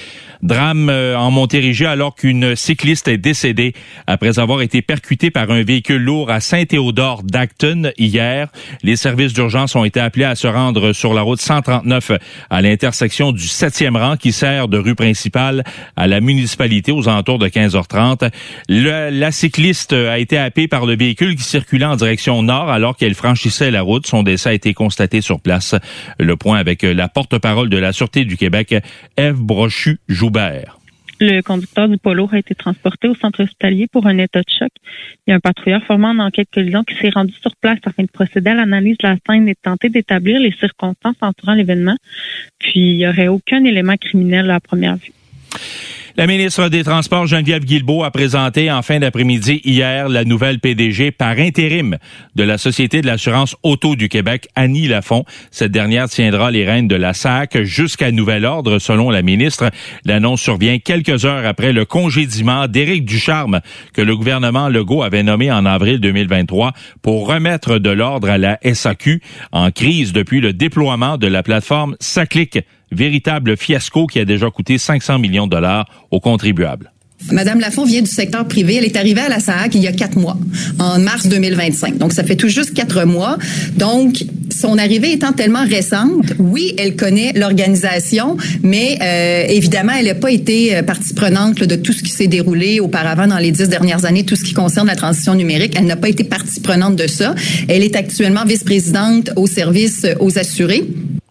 Drame euh, en Montérégie alors qu'une cycliste est décédée après avoir été percutée par un véhicule lourd à Saint-Théodore d'Acton hier. Les services d'urgence ont été appelés à se rendre sur la route cent trente-neuf à l'intersection du septième rang qui sert de rue principale à la municipalité aux alentours de quinze heures trente. Le, la cycliste a été happée par le véhicule qui circulait en direction nord alors qu'elle franchissait la route. Son décès a été constaté sur place. Le point avec la porte-parole de la Sûreté du Québec, Ève Brochu-Joubert. Le conducteur du poids lourd a été transporté au centre hospitalier pour un état de choc. Il y a un patrouilleur formant en enquête collision qui s'est rendu sur place afin de procéder à l'analyse de la scène et de tenter d'établir les circonstances entourant l'événement. Puis, il n'y aurait aucun élément criminel à première vue. La ministre des Transports, Geneviève Guilbeault, a présenté en fin d'après-midi hier la nouvelle P D G par intérim de la Société de l'assurance auto du Québec, Annie Lafont. Cette dernière tiendra les rênes de la S A C jusqu'à nouvel ordre, selon la ministre. L'annonce survient quelques heures après le congédiement d'Éric Ducharme, que le gouvernement Legault avait nommé en avril deux mille vingt-trois pour remettre de l'ordre à la S A Q en crise depuis le déploiement de la plateforme SACLIC. Véritable fiasco qui a déjà coûté cinq cents millions de dollars aux contribuables. Madame Lafont vient du secteur privé. Elle est arrivée à la S A A C il y a quatre mois, en mars deux mille vingt-cinq. Donc, ça fait tout juste quatre mois. Donc, son arrivée étant tellement récente, oui, elle connaît l'organisation, mais euh, évidemment, elle n'a pas été euh, partie prenante là, de tout ce qui s'est déroulé auparavant dans les dix dernières années, tout ce qui concerne la transition numérique. Elle n'a pas été partie prenante de ça. Elle est actuellement vice-présidente au service euh, aux assurés.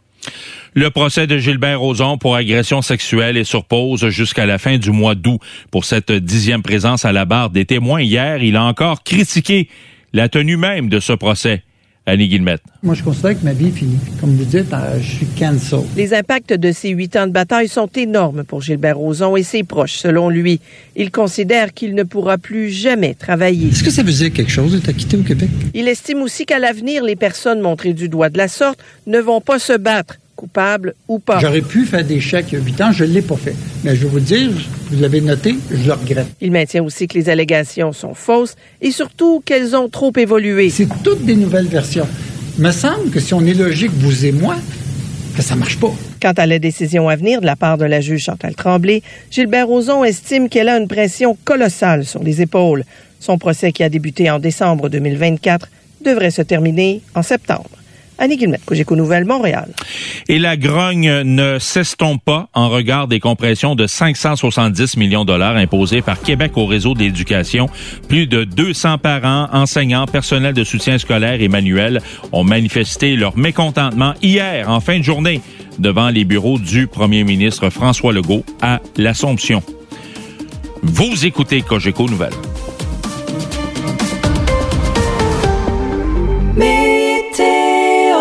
Le procès de Gilbert Rozon pour agression sexuelle est sur pause jusqu'à la fin du mois d'août. Pour cette dixième présence à la barre des témoins hier, il a encore critiqué la tenue même de ce procès. Annie Guillemette. Moi, je considère que ma vie est finie. Comme vous dites, je suis cancel. Les impacts de ces huit ans de bataille sont énormes pour Gilbert Rozon et ses proches, selon lui. Il considère qu'il ne pourra plus jamais travailler. Est-ce que ça veut dire quelque chose de t'acquitter au Québec? Il estime aussi qu'à l'avenir, les personnes montrées du doigt de la sorte ne vont pas se battre, coupables ou pas. J'aurais pu faire des chèques il y a huit ans, je ne l'ai pas fait. Mais je vais vous dire, vous l'avez noté, je le regrette. Il maintient aussi que les allégations sont fausses et surtout qu'elles ont trop évolué. C'est toutes des nouvelles versions. Il me semble que si on est logique, vous et moi, que ça marche pas. Quant à la décision à venir de la part de la juge Chantal Tremblay, Gilbert Rozon estime qu'elle a une pression colossale sur les épaules. Son procès, qui a débuté en décembre deux mille vingt-quatre, devrait se terminer en septembre. Annie Guillemette, Cogeco Nouvelles, Montréal. Et la grogne ne s'estompe pas en regard des compressions de cinq cent soixante-dix millions de dollars imposées par Québec au réseau de l'éducation. Plus de deux cents parents, enseignants, personnels de soutien scolaire et manuel ont manifesté leur mécontentement hier, en fin de journée, devant les bureaux du premier ministre François Legault à l'Assomption. Vous écoutez Cogeco Nouvelles. Météo.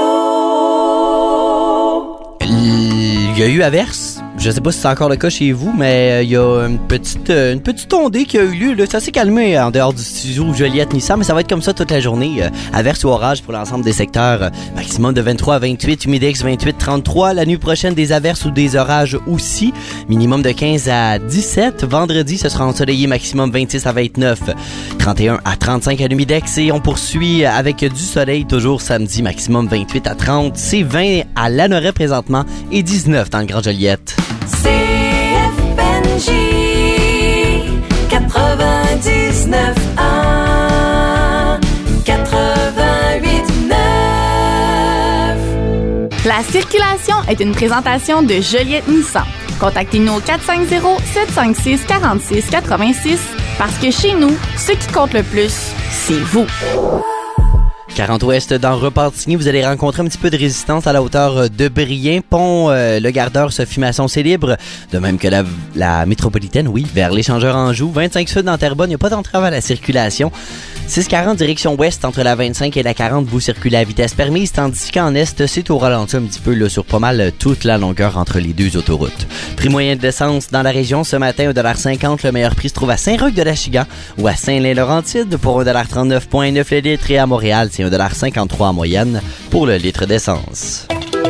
eu averse. Je sais pas si c'est encore le cas chez vous, mais il y a une petite euh, une petite ondée qui a eu lieu. Là. Ça s'est calmé en dehors du studio Joliette-Nissan, mais ça va être comme ça toute la journée. Euh, averse ou orage pour l'ensemble des secteurs. Euh, maximum de vingt-trois à vingt-huit, humidex vingt-huit à trente-trois. La nuit prochaine, des averses ou des orages aussi. Minimum de quinze à dix-sept. Vendredi, ce sera ensoleillé, maximum vingt-six à vingt-neuf. trente et un à trente-cinq à l'humidex. Et on poursuit avec du soleil toujours samedi, maximum vingt-huit à trente. C'est vingt à Lanoret présentement et dix-neuf dans le Grand Joliette. C F N J quatre-vingt-dix-neuf un quatre-vingt-huit neuf. La circulation est une présentation de Joliette Nissan. Contactez-nous au quatre cinq zéro, sept cinq six, quatre six huit six parce que chez nous, ce qui compte le plus, c'est vous. quarante ouest dans Repentigny, vous allez rencontrer un petit peu de résistance à la hauteur de Brien. Pont, euh, le gardeur Sophie Masson, c'est libre. De même que la, la métropolitaine, oui, vers l'échangeur Anjou. vingt-cinq sud dans Terrebonne, il n'y a pas d'entrave à la circulation. six quarante direction ouest entre la vingt-cinq et la quarante, vous circulez à vitesse permise, tandis qu'en est, c'est au ralenti un petit peu là, sur pas mal toute la longueur entre les deux autoroutes. Prix moyen de l'essence dans la région ce matin, un dollar cinquante. Le meilleur prix se trouve à Saint-Roch-de-la-Chigan ou à Saint-Lin-Laurentide pour un dollar trente-neuf virgule neuf le litre et à Montréal, c'est un dollar cinquante-trois en moyenne pour le litre d'essence.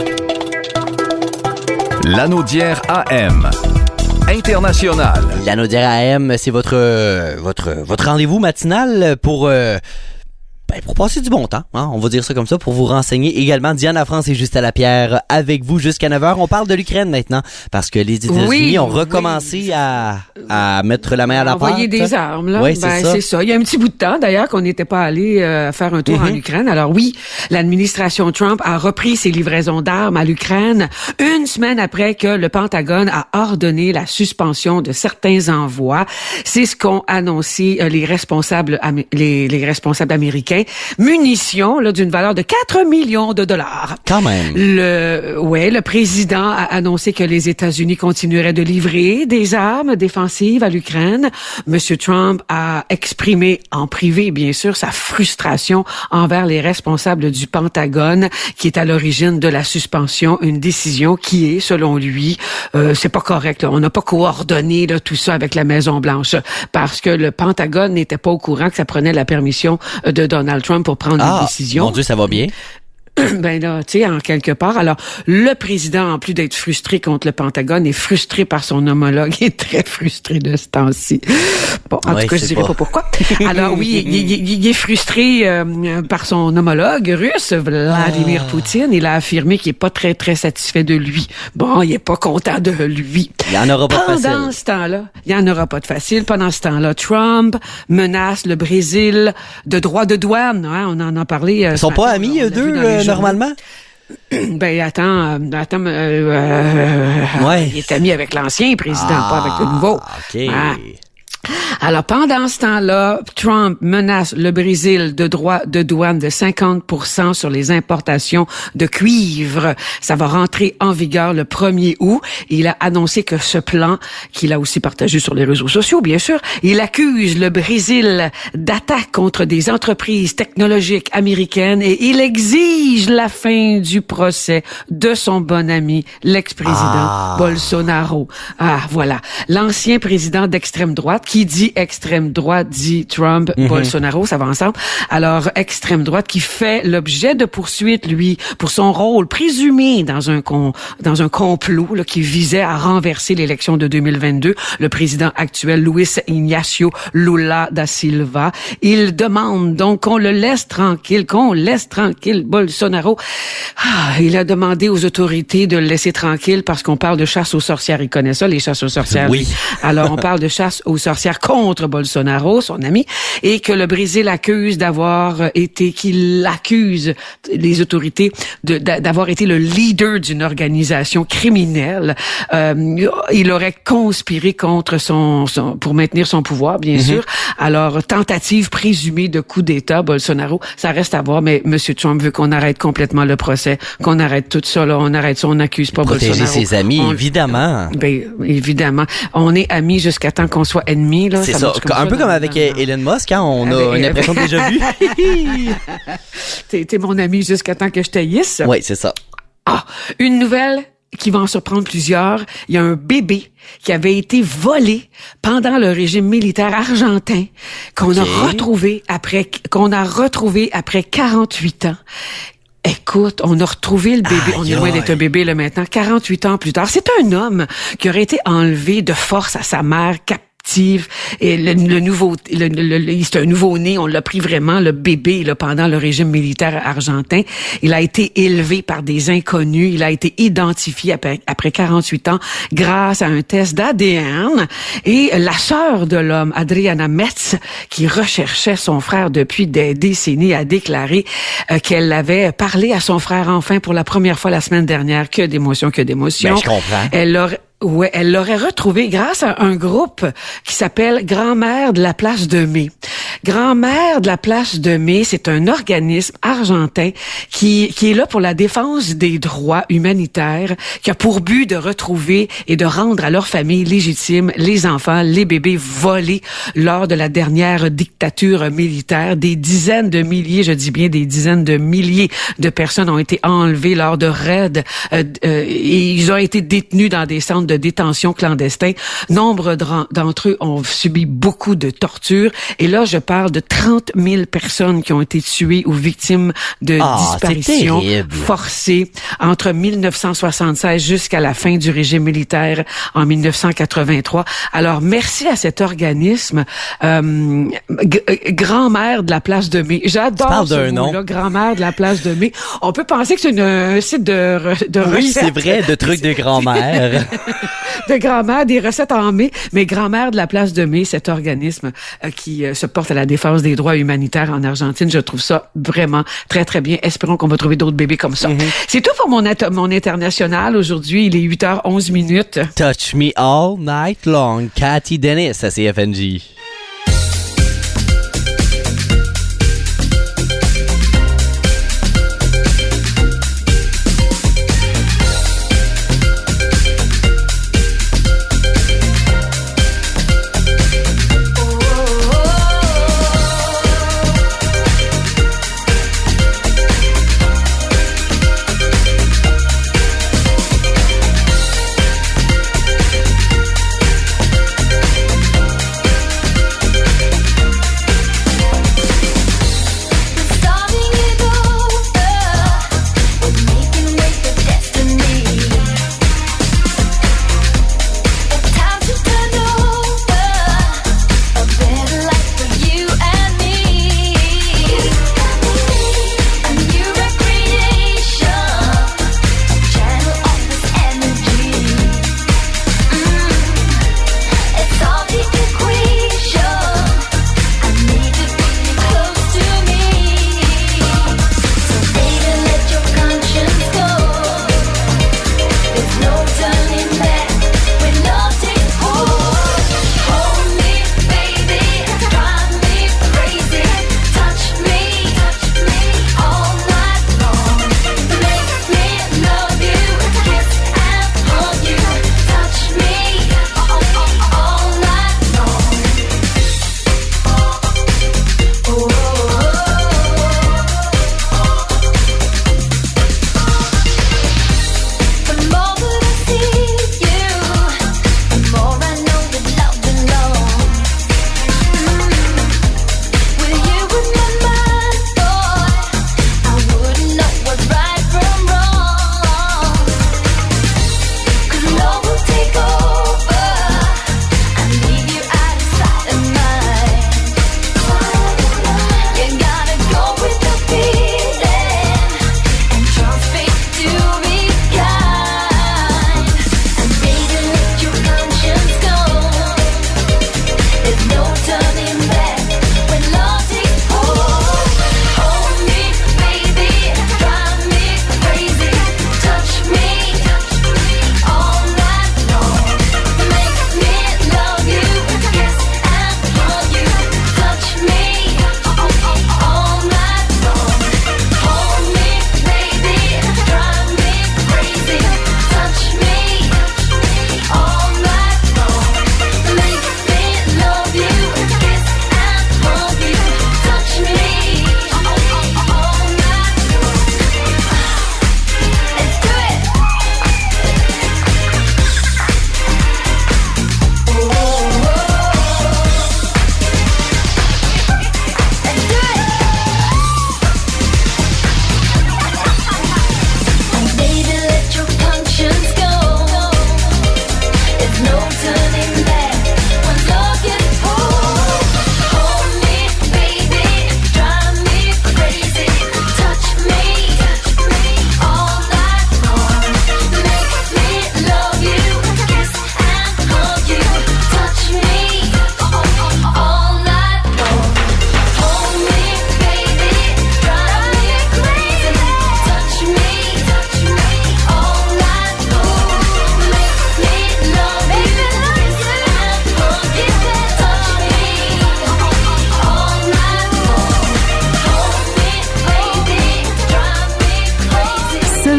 L'Anaudière A M. International. L'Anaudière A M, c'est votre euh, votre votre rendez-vous matinal pour euh, ben, pour passer du bon temps, hein, on va dire ça comme ça, pour vous renseigner également. Diane Lafrance et Justin Lapierre avec vous jusqu'à neuf heures. On parle de l'Ukraine maintenant, parce que les États-Unis oui, ont recommencé oui. à, à mettre la main à la pâte. Envoyer des armes, là. Oui, c'est ben, ça. c'est ça. Il y a un petit bout de temps, d'ailleurs, qu'on n'était pas allé euh, faire un tour mm-hmm. en Ukraine. Alors oui, l'administration Trump a repris ses livraisons d'armes à l'Ukraine une semaine après que le Pentagone a ordonné la suspension de certains envois. C'est ce qu'ont annoncé euh, les responsables les, les responsables américains. Munitions là d'une valeur de quatre millions de dollars. Quand même. Le ouais, le président a annoncé que les États-Unis continueraient de livrer des armes défensives à l'Ukraine. Monsieur Trump a exprimé en privé, bien sûr, sa frustration envers les responsables du Pentagone qui est à l'origine de la suspension, une décision qui est, selon lui, euh, c'est pas correct. Là. On n'a pas coordonné là, tout ça avec la Maison-Blanche parce que le Pentagone n'était pas au courant que ça prenait la permission de Donald Trump pour prendre ah, une décision. Mon Dieu, ça va bien. Ben là, tu sais, en quelque part. Alors, le président, en plus d'être frustré contre le Pentagone, est frustré par son homologue. Il est très frustré de ce temps-ci. Bon, en ouais, tout cas, je dirais pas, pas pourquoi. Alors oui, il, il, il est frustré euh, par son homologue russe, Vladimir ah. Poutine. Il a affirmé qu'il est pas très, très satisfait de lui. Bon, il est pas content de lui. Il y en aura pas de facile. Pendant ce temps-là, il y en aura pas de facile. Pendant ce temps-là, Trump menace le Brésil de droits de douane. Hein, on en a parlé. Euh, Ils sont pas amis, eux deux, euh, normalement? Ben attends, euh, attends, euh, euh, ouais. il est ami avec l'ancien président, ah, pas avec le nouveau. OK. Ah. Alors, pendant ce temps-là, Trump menace le Brésil de droits de douane de cinquante pour cent sur les importations de cuivre. Ça va rentrer en vigueur le premier août. Il a annoncé que ce plan, qu'il a aussi partagé sur les réseaux sociaux, bien sûr, il accuse le Brésil d'attaques contre des entreprises technologiques américaines et il exige la fin du procès de son bon ami, l'ex-président ah. Bolsonaro. Ah, voilà. L'ancien président d'extrême droite qui dit extrême droite, dit Trump, mm-hmm. Bolsonaro, ça va ensemble. Alors, extrême droite qui fait l'objet de poursuites, lui, pour son rôle présumé dans un con, dans un complot là, qui visait à renverser l'élection de deux mille vingt-deux. Le président actuel, Luis Ignacio Lula da Silva, il demande donc qu'on le laisse tranquille, qu'on laisse tranquille Bolsonaro. Ah, il a demandé aux autorités de le laisser tranquille parce qu'on parle de chasse aux sorcières. Il connaît ça, les chasses aux sorcières. Oui. Alors, on parle de chasse aux sorcières contre Bolsonaro, son ami, et que le Brésil accuse d'avoir été, qu'il accuse les autorités de, d'avoir été le leader d'une organisation criminelle. Euh, il aurait conspiré contre son, son, pour maintenir son pouvoir, bien mm-hmm. sûr. Alors, tentative présumée de coup d'État, Bolsonaro, ça reste à voir, mais M. Trump veut qu'on arrête complètement le procès, qu'on arrête tout ça, là, on arrête ça, on n'accuse pas Protéger Bolsonaro. Protéger ses amis, on, évidemment. Ben, évidemment. On est amis jusqu'à temps qu'on soit ennemis. Là, c'est ça, ça, un ça peu dans, comme avec dans, Elon Musk, hein, on avec, a une impression de déjà vu. t'es, t'es mon ami jusqu'à temps que je taillisse. Oui, c'est ça. Ah, une nouvelle qui va en surprendre plusieurs, il y a un bébé qui avait été volé pendant le régime militaire argentin, qu'on Okay. a retrouvé après, qu'on a retrouvé après quarante-huit ans. Écoute, on a retrouvé le bébé. Aïe, on est loin d'être un bébé, là, maintenant. quarante-huit ans plus tard. C'est un homme qui aurait été enlevé de force à sa mère, captive. Et le, le nouveau, le, le, le, c'est un nouveau-né. On l'a pris vraiment, le bébé, là, pendant le régime militaire argentin. Il a été élevé par des inconnus. Il a été identifié après, après quarante-huit ans grâce à un test d'A D N. Et la sœur de l'homme, Adriana Metz, qui recherchait son frère depuis des décennies, a déclaré euh, qu'elle avait parlé à son frère enfin pour la première fois la semaine dernière. Que d'émotion, que d'émotion. Ben, je comprends. Elle aurait Ouais, elle l'aurait retrouvé grâce à un groupe qui s'appelle Grand-mère de la place de Mai. Grand-mère de la place de Mai, c'est un organisme argentin qui qui est là pour la défense des droits humanitaires, qui a pour but de retrouver et de rendre à leur famille légitime les enfants, les bébés volés lors de la dernière dictature militaire. Des dizaines de milliers, je dis bien des dizaines de milliers de personnes ont été enlevées lors de raids euh, euh, et ils ont été détenus dans des centres de détention clandestins. Nombre d'entre eux ont subi beaucoup de tortures. Et là, je parle de trente mille personnes qui ont été tuées ou victimes de Ah, disparitions c'est terrible. forcées entre mille neuf cent soixante-seize jusqu'à la fin du régime militaire en mille neuf cent quatre-vingt-trois. Alors, merci à cet organisme, euh, g- Grand-mère de la place de Mai. Tu J'adore parles ce d'un nom. mot-là, Grand-mère de la place de Mai. On peut penser que c'est une, un site de, re- de Oui, recettes. c'est vrai, de trucs de grand-mère. de grand-mère, des recettes en mai, mais grand-mère de la place de Mai, cet organisme euh, qui euh, se porte à la défense des droits humanitaires en Argentine. Je trouve ça vraiment très, très bien. Espérons qu'on va trouver d'autres bébés comme ça. Mm-hmm. C'est tout pour mon, at- mon international. Aujourd'hui, il est huit heures onze minutes. Touch me all night long. Cathy Dennis à C F N J.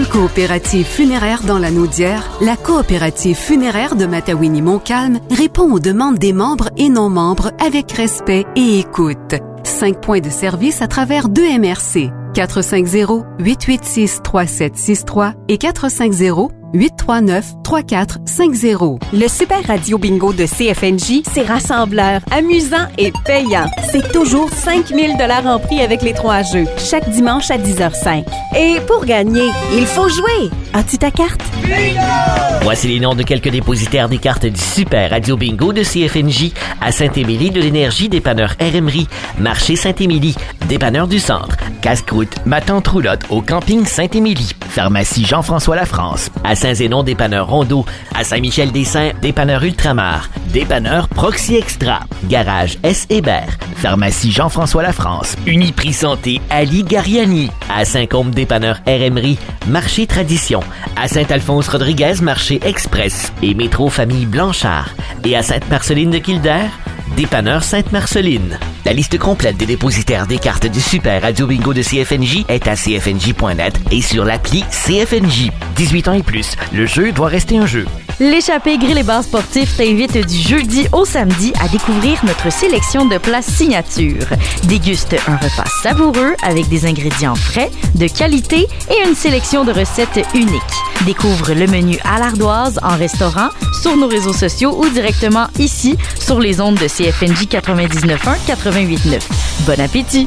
coopérative funéraire dans la Naudière, la coopérative funéraire de Matawini-Montcalm répond aux demandes des membres et non-membres avec respect et écoute. Cinq points de service à travers deux M R C. quatre cinq zéro, huit huit six, trois sept six trois et quatre cinq zéro, huit trois neuf, trois quatre cinq zéro. Le Super Radio Bingo de C F N J, c'est rassembleur, amusant et payant. C'est toujours cinq mille dollars en prix avec les trois jeux, chaque dimanche à dix heures cinq. Et pour gagner, il faut jouer. As-tu ta carte? Bingo! Voici les noms de quelques dépositaires des cartes du Super Radio Bingo de C F N J à Saint-Émilie de l'Énergie, dépanneur R M-Ry, Marché Saint-Émilie, dépanneur du Centre, Casse-Croûte, ma tante Roulotte au camping Saint-Émilie, Pharmacie Jean-François Lafrance, à Saint-Zénon, dépanneur Rondeau, à Saint-Michel-des-Saints, dépanneur Ultramar, dépanneur Proxy Extra, Garage S. Hébert, Pharmacie Jean-François Lafrance, Uniprix Santé Ali Gariani, à Saint-Côme, dépanneur R M-Ry, Marché Tradition, à Saint-Alphonse-Rodriguez, Marché Express et Métro Famille Blanchard, et à Sainte-Marceline de Kildare, dépanneur Sainte-Marceline. La liste complète des dépositaires des cartes du Super Radio Bingo de C F N J est à c f n j point net et sur l'appli C F N J. dix-huit ans et plus, le jeu doit rester un jeu. L'échappée Grill et Bar Sportif t'invite du jeudi au samedi à découvrir notre sélection de plats signature. Déguste un repas savoureux avec des ingrédients frais, de qualité et une sélection de recettes uniques. Découvre le menu à l'ardoise en restaurant, sur nos réseaux sociaux ou directement ici sur les ondes de C F N J quatre-vingt-dix-neuf point un, quatre-vingt-huit point neuf. Bon appétit!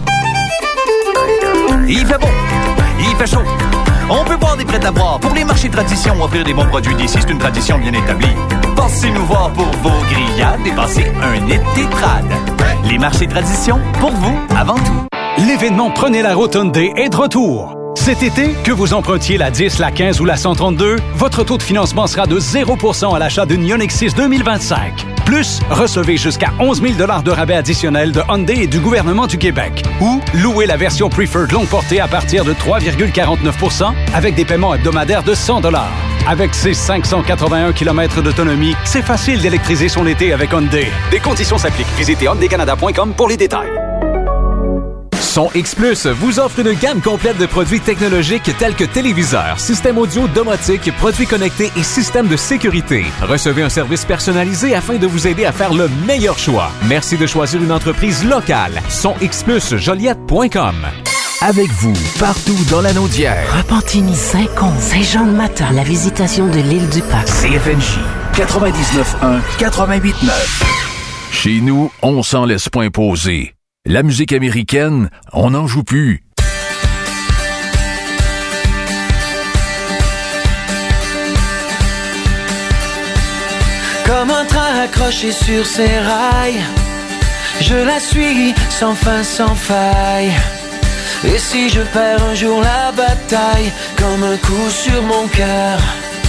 Il fait bon, il fait chaud. On peut boire des prêts-à-boire. Pour les marchés tradition, offrir des bons produits d'ici, c'est une tradition bien établie. Passez nous voir pour vos grillades et passez un été trad. Les marchés tradition, pour vous, avant tout. L'événement Prenez la Rotonde est de retour. Cet été, que vous empruntiez la dix, la quinze ou la cent trente-deux, votre taux de financement sera de zéro pour cent à l'achat d'une Ioniq six deux mille vingt-cinq. Plus, recevez jusqu'à onze mille dollars de rabais additionnels de Hyundai et du gouvernement du Québec. Ou louez la version Preferred longue portée à partir de trois virgule quarante-neuf pour cent avec des paiements hebdomadaires de cent dollars. Avec ses cinq cent quatre-vingt-un kilomètres d'autonomie, c'est facile d'électriser son été avec Hyundai. Des conditions s'appliquent. Visitez hyundai canada point com pour les détails. Son X Plus vous offre une gamme complète de produits technologiques tels que téléviseurs, systèmes audio domotiques, produits connectés et systèmes de sécurité. Recevez un service personnalisé afin de vous aider à faire le meilleur choix. Merci de choisir une entreprise locale. Son X Plus Joliette point com. Avec vous, partout dans la Naudière. Repentigny, Saint-Côme, Saint-Jean-de-Matin, la visitation de l'île du Parc. C F N J quatre-vingt-dix-neuf un, quatre-vingt-huit neuf. Chez nous, on s'en laisse pas imposer. La musique américaine, on n'en joue plus. Comme un train accroché sur ses rails, je la suis sans fin, sans faille. Et si je perds un jour la bataille, comme un coup sur mon cœur,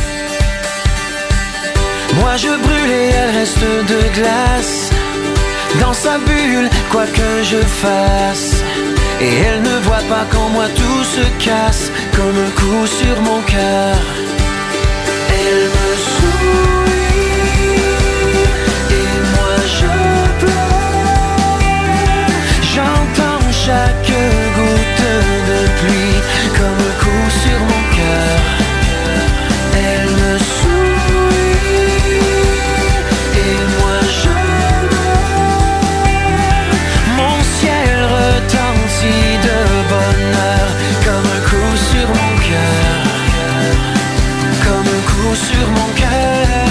moi je brûle et elle reste de glace. Dans sa bulle, quoi que je fasse, et elle ne voit pas qu'en moi tout se casse, comme un coup sur mon cœur. Elle me sourit, et moi je pleure. J'entends chaque goutte de pluie, comme un coup sur mon cœur. Elle me sourit, et moi je de bonheur, comme un coup sur mon cœur, comme un coup sur mon cœur.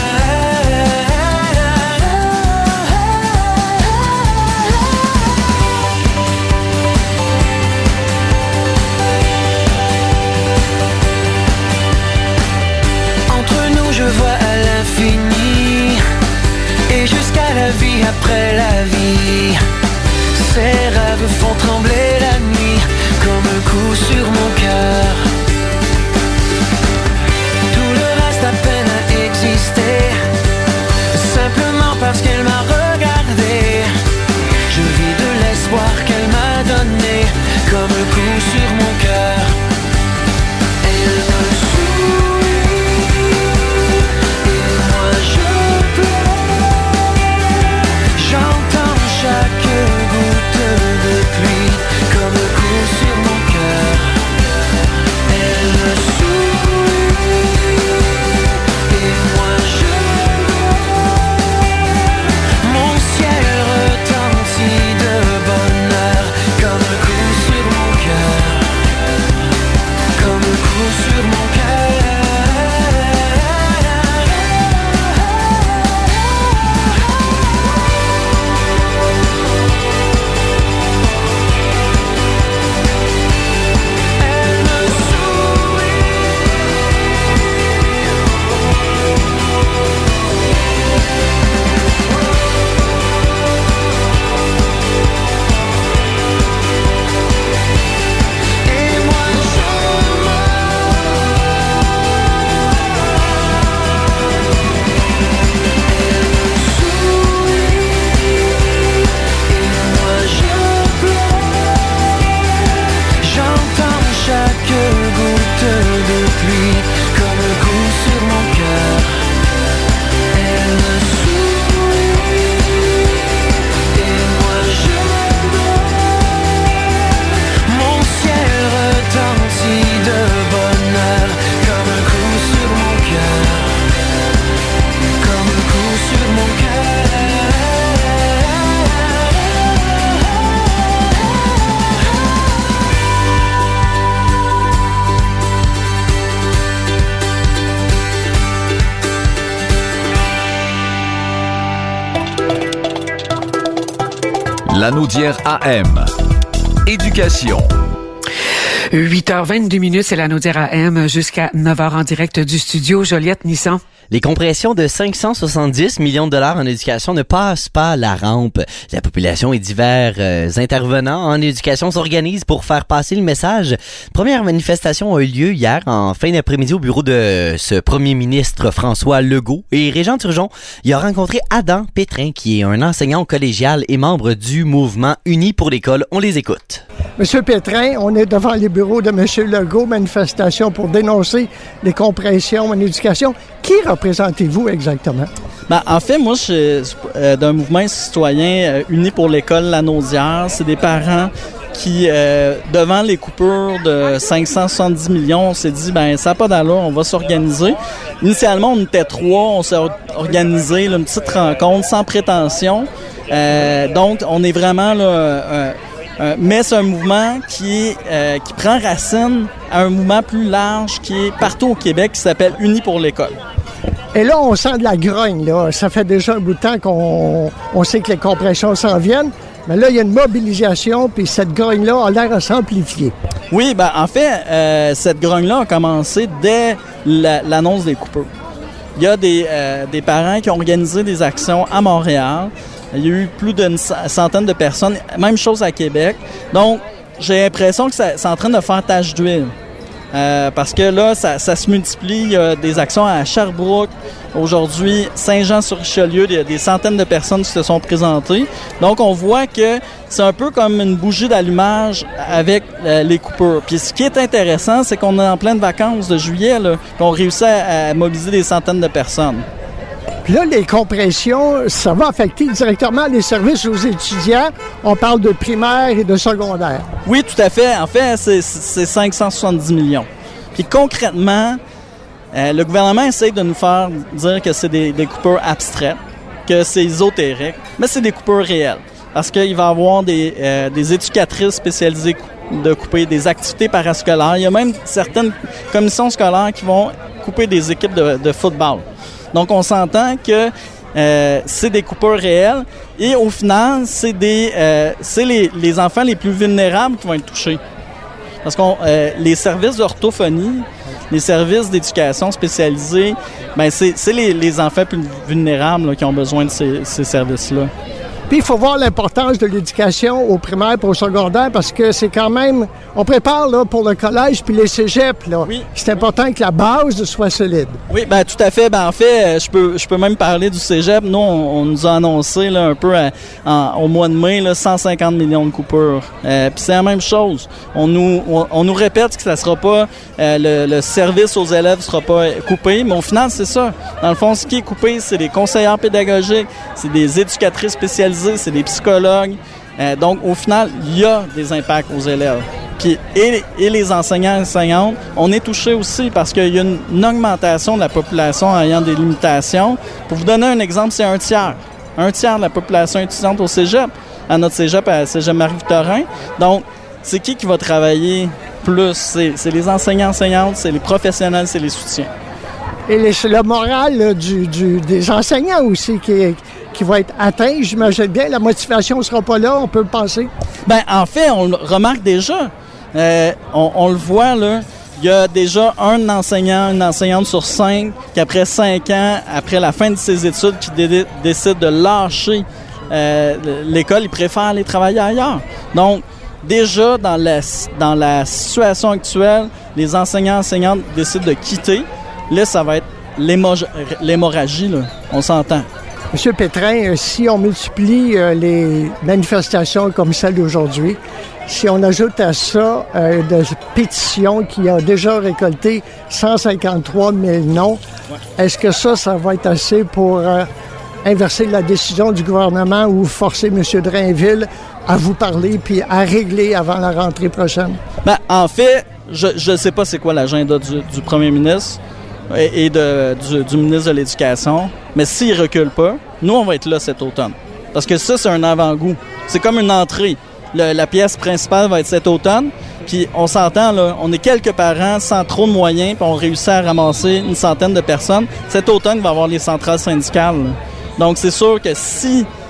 Entre nous je vois à l'infini, et jusqu'à la vie après la vie. Ces rêves font trembler la nuit, comme un coup sur mon cœur. Tout le reste à peine a existé, simplement parce qu'elle m'a regardé. Je vis de l'espoir qu'elle m'a donné, comme un coup sur mon cœur. Elle me sourit, et moi je pleure. J'entends chaque goutte de pluie, Lanaudière A M. Éducation. huit heures vingt-deux minutes, c'est la Naudière A M jusqu'à neuf heures en direct du studio Joliette Nissan. Les compressions de cinq cent soixante-dix millions de dollars en éducation ne passent pas la rampe. La population et divers euh, intervenants en éducation s'organisent pour faire passer le message. Première manifestation a eu lieu hier en fin d'après-midi au bureau de ce premier ministre François Legault. Et Régent Turgeon y a rencontré Adam Pétrin, qui est un enseignant collégial et membre du mouvement Unis pour l'école. On les écoute. Monsieur Pétrin, on est devant les bureaux de Monsieur Legault, manifestation pour dénoncer les compressions en éducation. Qui représentez-vous exactement? Ben, en fait, moi, je suis euh, d'un mouvement citoyen euh, uni pour l'école Lanaudière. C'est des parents qui, euh, devant les coupures de cinq cent soixante-dix millions, on s'est dit, ben ça n'a pas d'allure, on va s'organiser. Initialement, on était trois, on s'est organisé là, une petite rencontre sans prétention. Euh, donc, on est vraiment là... Euh, Euh, mais c'est un mouvement qui, euh, qui prend racine à un mouvement plus large qui est partout au Québec, qui s'appelle Unis pour l'école. Et là, on sent de la grogne, là. Ça fait déjà un bout de temps qu'on on sait que les compressions s'en viennent. Mais là, il y a une mobilisation, puis cette grogne-là a l'air à s'amplifier. Oui, ben en fait, euh, cette grogne-là a commencé dès la, l'annonce des coupures. Il y a des, euh, des parents qui ont organisé des actions à Montréal. Il y a eu plus d'une centaine de personnes. Même chose à Québec. Donc, j'ai l'impression que ça, c'est en train de faire tache d'huile. Euh, parce que là, ça, ça se multiplie. Il y a des actions à Sherbrooke. Aujourd'hui, Saint-Jean-sur-Richelieu, il y a des centaines de personnes qui se sont présentées. Donc, on voit que c'est un peu comme une bougie d'allumage avec euh, les coupures. Puis, ce qui est intéressant, c'est qu'on est en pleine vacances de juillet, là, qu'on réussit à, à mobiliser des centaines de personnes. Puis là, les compressions, ça va affecter directement les services aux étudiants. On parle de primaire et de secondaire. Oui, tout à fait. En fait, c'est, c'est cinq cent soixante-dix millions. Puis concrètement, euh, le gouvernement essaie de nous faire dire que c'est des, des coupures abstraites, que c'est ésotérique, mais c'est des coupures réelles. Parce qu'il va y avoir des, euh, des éducatrices spécialisées de couper des activités parascolaires. Il y a même certaines commissions scolaires qui vont couper des équipes de, de football. Donc, on s'entend que euh, c'est des coupures réelles et au final, c'est des euh, c'est les, les enfants les plus vulnérables qui vont être touchés. Parce que euh, les services d'orthophonie, les services d'éducation spécialisés, ben c'est, c'est les, les enfants plus vulnérables là, qui ont besoin de ces, ces services-là. Puis il faut voir l'importance de l'éducation au primaire et au secondaire parce que c'est quand même... On prépare là, pour le collège puis les cégeps. Là. Oui. C'est important que la base soit solide. Oui, ben tout à fait. Ben en fait, je peux je peux même parler du cégep. Nous, on, on nous a annoncé là, un peu à, en, au mois de mai là, cent cinquante millions de coupures. Euh, puis c'est la même chose. On nous on, on nous répète que ça sera pas... Euh, le, le service aux élèves sera pas coupé, mais au final, c'est ça. Dans le fond, ce qui est coupé, c'est des conseillères pédagogiques, c'est des éducatrices spécialisées, c'est des psychologues. Euh, donc, au final, il y a des impacts aux élèves. Puis, et, et les enseignants et enseignantes, on est touchés aussi parce qu'il y a une, une augmentation de la population ayant des limitations. Pour vous donner un exemple, c'est un tiers. Un tiers de la population étudiante au cégep, à notre cégep, à cégep Marie-Victorin. Donc, c'est qui qui va travailler plus? C'est, c'est les enseignants enseignantes, c'est les professionnels, c'est les soutiens. Et les, c'est le moral là, du, du, des enseignants aussi qui est... qui va être atteint, j'imagine bien. La motivation ne sera pas là, on peut le penser. Ben en fait, on le remarque déjà. Euh, on, on le voit, là. Il y a déjà un enseignant, une enseignante sur cinq qui, après cinq ans, après la fin de ses études, qui dé- décide de lâcher euh, l'école, il préfère aller travailler ailleurs. Donc, déjà, dans la, dans la situation actuelle, les enseignants enseignantes décident de quitter. Là, ça va être l'hémorragie, l'hémorragie là. On s'entend. Monsieur Pétrin, si on multiplie euh, les manifestations comme celle d'aujourd'hui, si on ajoute à ça euh, des pétitions qui ont déjà récolté cent cinquante-trois mille noms, ouais. Est-ce que ça, ça va être assez pour euh, inverser la décision du gouvernement ou forcer M. Drainville à vous parler puis à régler avant la rentrée prochaine? Ben, en fait, je ne sais pas c'est quoi l'agenda du, du premier ministre et de, du, du ministre de l'Éducation. Mais s'il ne recule pas, nous, on va être là cet automne. Parce que ça, c'est un avant-goût. C'est comme une entrée. Le, la pièce principale va être cet automne. Puis on s'entend, là, on est quelques parents sans trop de moyens, puis on réussit à ramasser une centaine de personnes. Cet automne, il va y avoir les centrales syndicales. Là. Donc, c'est sûr que si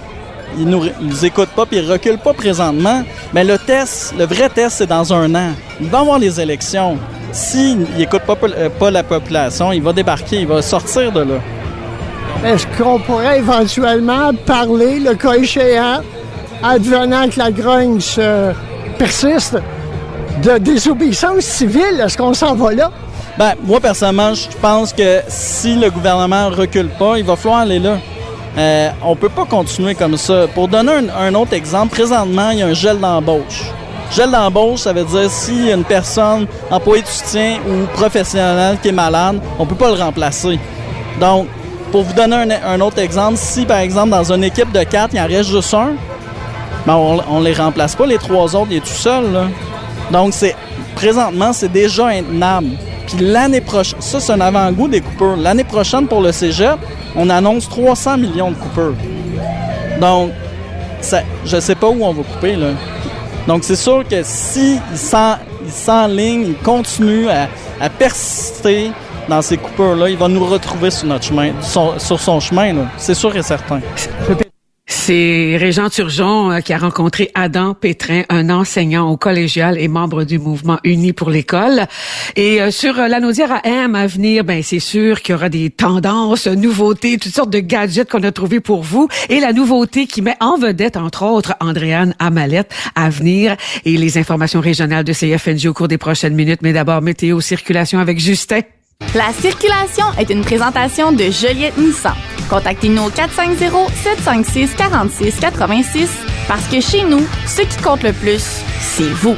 ils nous, ils nous écoutent pas puis ils reculent pas présentement, mais le test, le vrai test, c'est dans un an. Il va y avoir les élections. S'il n'écoute pas, pas la population, il va débarquer, il va sortir de là. Est-ce qu'on pourrait éventuellement parler, le cas échéant, advenant que la grogne se persiste, de désobéissance civile? Est-ce qu'on s'en va là? Ben, moi, personnellement, je pense que si le gouvernement recule pas, il va falloir aller là. Euh, on peut pas continuer comme ça. Pour donner un, un autre exemple, présentement, il y a un gel d'embauche. Gel d'embauche, ça veut dire s'il y a une personne, employée de soutien ou professionnelle qui est malade, on peut pas le remplacer. Donc, pour vous donner un, un autre exemple, si, par exemple, dans une équipe de quatre, il en reste juste un, ben on, on les remplace pas, les trois autres, il est tout seul, là. Donc, c'est présentement, c'est déjà intenable. Puis l'année prochaine, ça, c'est un avant-goût des coupures. L'année prochaine, pour le cégep, on annonce trois cents millions de coupures. Donc, ça, je sais pas où on va couper, là. Donc, c'est sûr que s'il s'enligne, il continue à, à persister dans ces coupures-là, il va nous retrouver sur notre chemin, sur, sur son chemin, là. C'est sûr et certain. C'est Régent Turgeon euh, qui a rencontré Adam Pétrin, un enseignant au collégial et membre du mouvement Unis pour l'école. Et euh, sur euh, l'Anaudière A M à venir, ben c'est sûr qu'il y aura des tendances, nouveautés, toutes sortes de gadgets qu'on a trouvés pour vous. Et la nouveauté qui met en vedette, entre autres, Andréane Amalette à venir. Et les informations régionales de C F N J au cours des prochaines minutes. Mais d'abord, météo, circulation avec Justin. La circulation est une présentation de Joliette Nissan. Contactez-nous au quatre cinq zéro, sept cinq six, quatre six huit six parce que chez nous, ce qui compte le plus, c'est vous.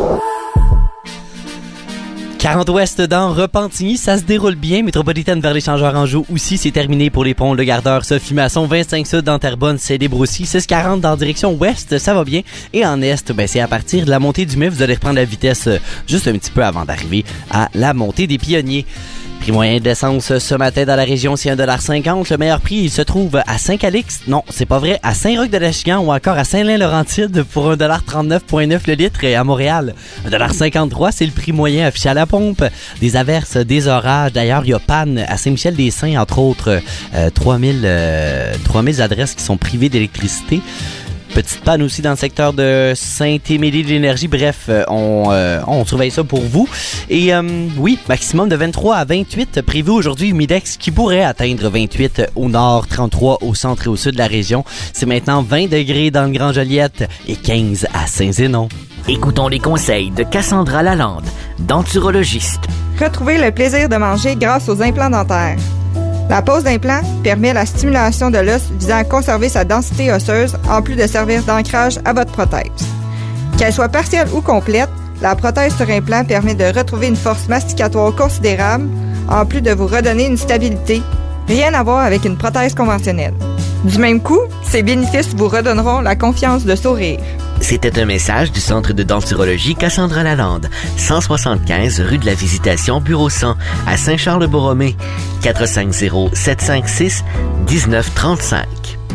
quarante ouest dans Repentigny, ça se déroule bien. Métropolitaine vers l'échangeur Anjou aussi, c'est terminé pour les ponts Le Gardeur, Sophie Masson. vingt-cinq sud dans Terrebonne, c'est libre aussi. six quarante dans direction ouest, ça va bien. Et en est, ben c'est à partir de la montée du Mai, vous allez reprendre la vitesse juste un petit peu avant d'arriver à la montée des Pionniers. Prix moyen de l'essence ce matin dans la région, c'est un dollar cinquante. Le meilleur prix, il se trouve à Saint-Calix. Non, c'est pas vrai. À Saint-Roch-de-l'Achigan ou encore à Saint-Lin-Laurentide pour un dollar trente-neuf virgule neuf le litre. Et à Montréal, un dollar cinquante-trois, c'est le prix moyen affiché à la pompe. Des averses, des orages. D'ailleurs, il y a panne à Saint-Michel-des-Saints, entre autres, euh, trois mille, euh, trois mille adresses qui sont privées d'électricité. Petite panne aussi dans le secteur de Saint-Émilie de l'Énergie. Bref, on, euh, on surveille ça pour vous. Et euh, oui, maximum de vingt-trois à vingt-huit prévu aujourd'hui. Humidex qui pourrait atteindre vingt-huit au nord, trente-trois au centre et au sud de la région. C'est maintenant vingt degrés dans le Grand Joliette et quinze à Saint-Zénon. Écoutons les conseils de Cassandra Lalande, denturologiste. Retrouvez le plaisir de manger grâce aux implants dentaires. La pose d'implant permet la stimulation de l'os visant à conserver sa densité osseuse en plus de servir d'ancrage à votre prothèse. Qu'elle soit partielle ou complète, la prothèse sur implant permet de retrouver une force masticatoire considérable en plus de vous redonner une stabilité. Rien à voir avec une prothèse conventionnelle. Du même coup, ces bénéfices vous redonneront la confiance de sourire. C'était un message du Centre de denturologie Cassandra Lalande, cent soixante-quinze rue de la Visitation, bureau cent, à Saint-Charles-de-Borromée, quatre cinq zéro, sept cinq six, un neuf trois cinq.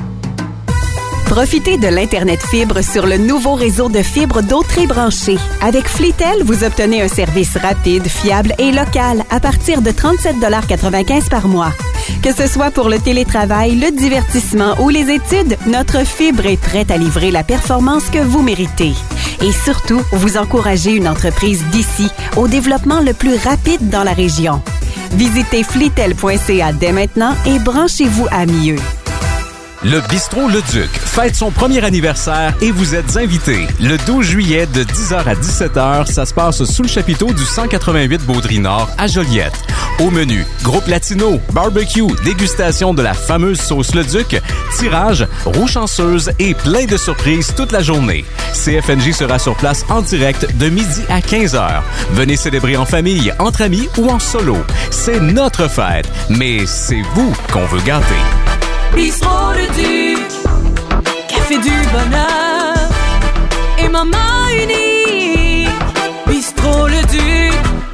Profitez de l'Internet fibre sur le nouveau réseau de fibres d'Autrey branché. Avec Flitel, vous obtenez un service rapide, fiable et local à partir de trente-sept quatre-vingt-quinze par mois. Que ce soit pour le télétravail, le divertissement ou les études, notre fibre est prête à livrer la performance que vous méritez. Et surtout, vous encouragez une entreprise d'ici au développement le plus rapide dans la région. Visitez flitel point c a dès maintenant et branchez-vous à mieux. Le Bistrot Le Duc fête son premier anniversaire et vous êtes invités. Le douze juillet de dix heures à dix-sept heures, ça se passe sous le chapiteau du cent quatre-vingt-huit Baudry-Nord à Joliette. Au menu, groupe latino, barbecue, dégustation de la fameuse sauce Le Duc, tirage, roue chanceuse et plein de surprises toute la journée. C F N J sera sur place en direct de midi à quinze heures. Venez célébrer en famille, entre amis ou en solo. C'est notre fête, mais c'est vous qu'on veut gâter. Bistrot Le Duc, café du bonheur et maman unique. Bistrot Le Duc. Membre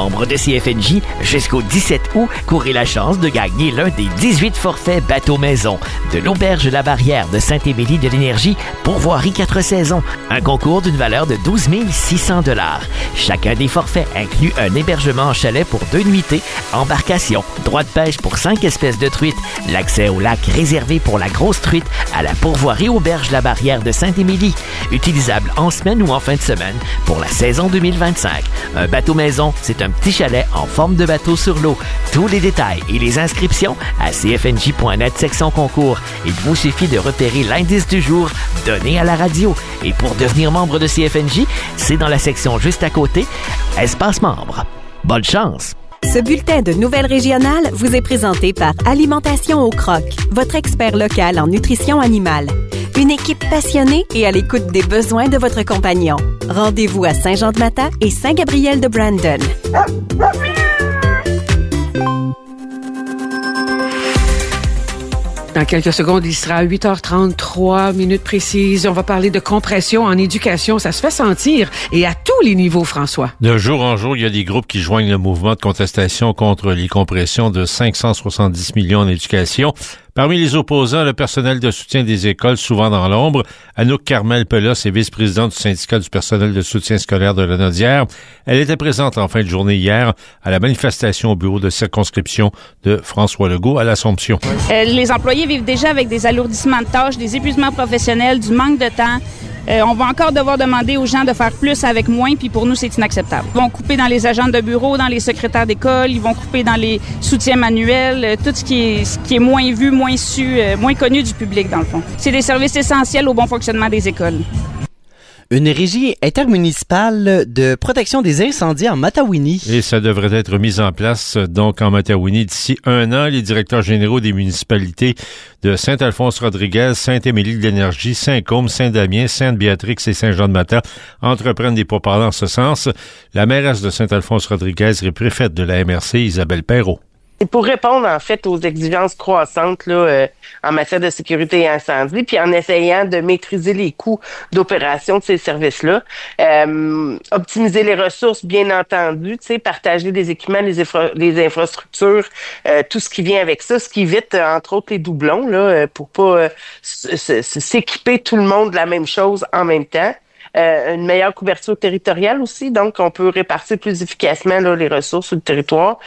Membre de C F N J, jusqu'au dix-sept août, courez la chance de gagner l'un des dix-huit forfaits bateau-maison de l'Auberge La Barrière de Saint-Émilie de l'Énergie, pourvoirie quatre saisons. Un concours d'une valeur de douze mille six cents dollars. Chacun des forfaits inclut un hébergement en chalet pour deux nuitées, embarcation, droit de pêche pour cinq espèces de truites, l'accès au lac réservé pour la grosse truite à la pourvoirie Auberge La Barrière de Saint-Émilie. Utilisable en semaine ou en fin de semaine pour la saison deux mille vingt-cinq. Un bateau-maison, c'est un petit chalet en forme de bateau sur l'eau. Tous les détails et les inscriptions à c f n j point net section concours. Il vous suffit de repérer l'indice du jour donné à la radio. Et pour devenir membre de C F N J, c'est dans la section juste à côté, Espace membre. Bonne chance! Ce bulletin de nouvelles régionales vous est présenté par Alimentation au Croc, votre expert local en nutrition animale. Une équipe passionnée et à l'écoute des besoins de votre compagnon. Rendez-vous à Saint-Jean-de-Mata et Saint-Gabriel-de-Brandon. Dans quelques secondes, il sera huit heures trente-trois minutes précises. On va parler de compression en éducation. Ça se fait sentir et à tous les niveaux, François. De jour en jour, il y a des groupes qui joignent le mouvement de contestation contre les compressions de cinq cent soixante-dix millions en éducation. Parmi les opposants, le personnel de soutien des écoles, souvent dans l'ombre. Anouk Carmel-Pelos est vice-présidente du syndicat du personnel de soutien scolaire de Lanaudière. Elle était présente en fin de journée hier à la manifestation au bureau de circonscription de François Legault à l'Assomption. Euh, les employés vivent déjà avec des alourdissements de tâches, des épuisements professionnels, du manque de temps. Euh, on va encore devoir demander aux gens de faire plus avec moins, puis pour nous, c'est inacceptable. Ils vont couper dans les agents de bureau, dans les secrétaires d'école, ils vont couper dans les soutiens manuels, euh, tout ce qui est, ce qui est moins vu, moins su, euh, moins connu du public, dans le fond. C'est des services essentiels au bon fonctionnement des écoles. Une régie intermunicipale de protection des incendies en Matawini. Et ça devrait être mis en place donc en Matawini d'ici un an. Les directeurs généraux des municipalités de Saint-Alphonse-Rodriguez, Saint-Émilie de l'Énergie, Saint-Côme, Saint-Damien, Sainte-Béatrix et Saint-Jean-de-Mata entreprennent des pourparlers en ce sens. La mairesse de Saint-Alphonse-Rodriguez et préfète de la M R C, Isabelle Perrault. C'est pour répondre, en fait, aux exigences croissantes là, euh, en matière de sécurité et incendie, puis en essayant de maîtriser les coûts d'opération de ces services-là. Euh, optimiser les ressources, bien entendu, tu sais, partager les équipements, les, infra- les infrastructures, euh, tout ce qui vient avec ça, ce qui évite, euh, entre autres, les doublons, là, pour pas euh, s- s- s'équiper tout le monde de la même chose en même temps. Euh, une meilleure couverture territoriale aussi, donc on peut répartir plus efficacement là, les ressources sur le territoire.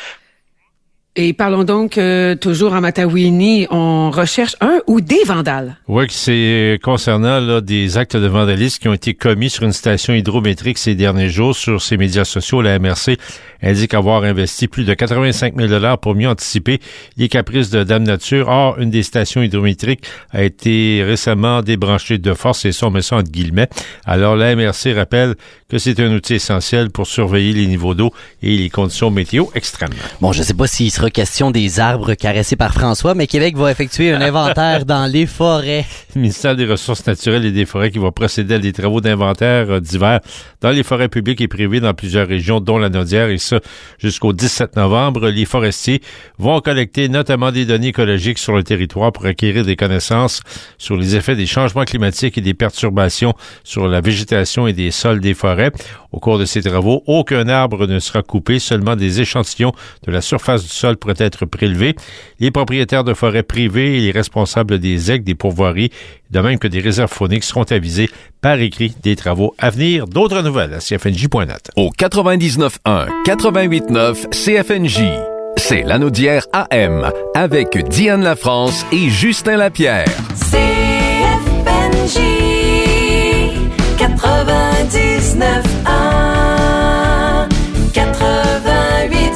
Et parlons donc euh, toujours en Matawini, on recherche un ou des vandales. Oui, c'est concernant là, des actes de vandalisme qui ont été commis sur une station hydrométrique ces derniers jours. Sur ses médias sociaux, la M R C indique avoir investi plus de quatre-vingt-cinq mille dollars pour mieux anticiper les caprices de Dame Nature. Or, une des stations hydrométriques a été récemment débranchée de force, et ça, on met ça entre guillemets. Alors, la M R C rappelle que c'est un outil essentiel pour surveiller les niveaux d'eau et les conditions météo extrêmes. Bon, je sais pas s'il sera question des arbres caressés par François, mais Québec va effectuer un inventaire dans les forêts. Le ministère des Ressources naturelles et des Forêts qui va procéder à des travaux d'inventaire divers dans les forêts publiques et privées dans plusieurs régions, dont la Lanaudière, et ça jusqu'au dix-sept novembre. Les forestiers vont collecter notamment des données écologiques sur le territoire pour acquérir des connaissances sur les effets des changements climatiques et des perturbations sur la végétation et des sols des forêts. Au cours de ces travaux, aucun arbre ne sera coupé, seulement des échantillons de la surface du sol pourraient être prélevés. Les propriétaires de forêts privées et les responsables des aigues, des pourvoiries, de même que des réserves fauniques, seront avisés par écrit des travaux à venir. D'autres nouvelles à c f n j point net. Au quatre-vingt-dix-neuf un, quatre-vingt-huit neuf C F N J, c'est Lanaudière A M avec Diane Lafrance et Justin Lapierre. C F N J quatre-vingt-dix-neuf un, quatre-vingt-huit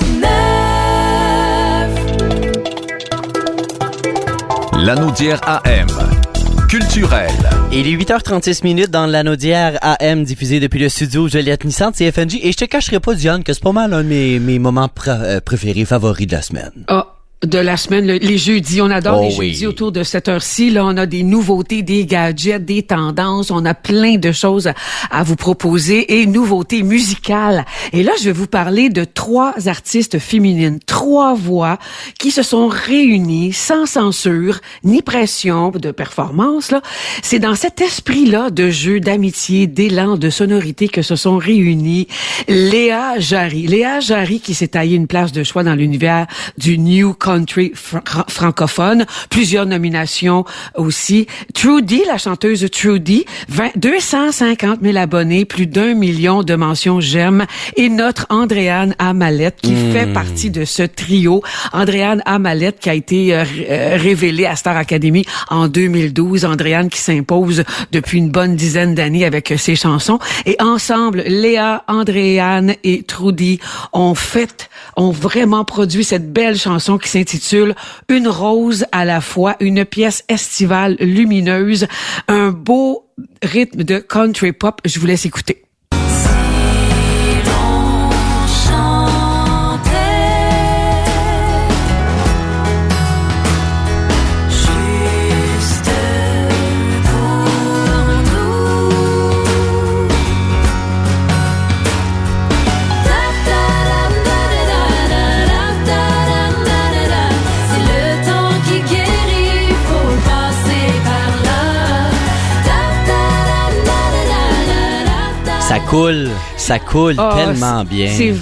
neuf. Lanaudière A M. Culturel. Et les huit heures trente-six minutes dans Lanaudière A M, diffusé depuis le studio Joliette Nissan de C F N J. Et je te cacherai pas, Diane, que c'est pas mal un de mes, mes moments pr- euh, préférés, favoris de la semaine. Ah, de la semaine, le, les jeudis. On adore Oh les oui. jeudis autour de cette heure-ci. Là, on a des nouveautés, des gadgets, des tendances. On a plein de choses à, à vous proposer et nouveautés musicales. Et là, je vais vous parler de trois artistes féminines, trois voix qui se sont réunies sans censure ni pression de performance. Là, c'est dans cet esprit-là de jeu, d'amitié, d'élan, de sonorité que se sont réunies Léa Jarry. Léa Jarry qui s'est taillé une place de choix dans l'univers du New Country fr- francophone. Plusieurs nominations aussi. Trudy, la chanteuse Trudy, deux cent cinquante mille abonnés, plus d'un million de mentions j'aime. Et notre Andréane Amalette qui Mmh. fait partie de ce trio. Andréane Amalette qui a été euh, révélée à Star Academy en deux mille douze. Andréane qui s'impose depuis une bonne dizaine d'années avec ses chansons. Et ensemble, Léa, Andréane et Trudy ont fait, ont vraiment produit cette belle chanson qui s'intitule Une rose à la fois, une pièce estivale lumineuse, un beau rythme de country pop. Je vous laisse écouter. Ça coule, ça coule Oh, tellement c'est- bien. C'est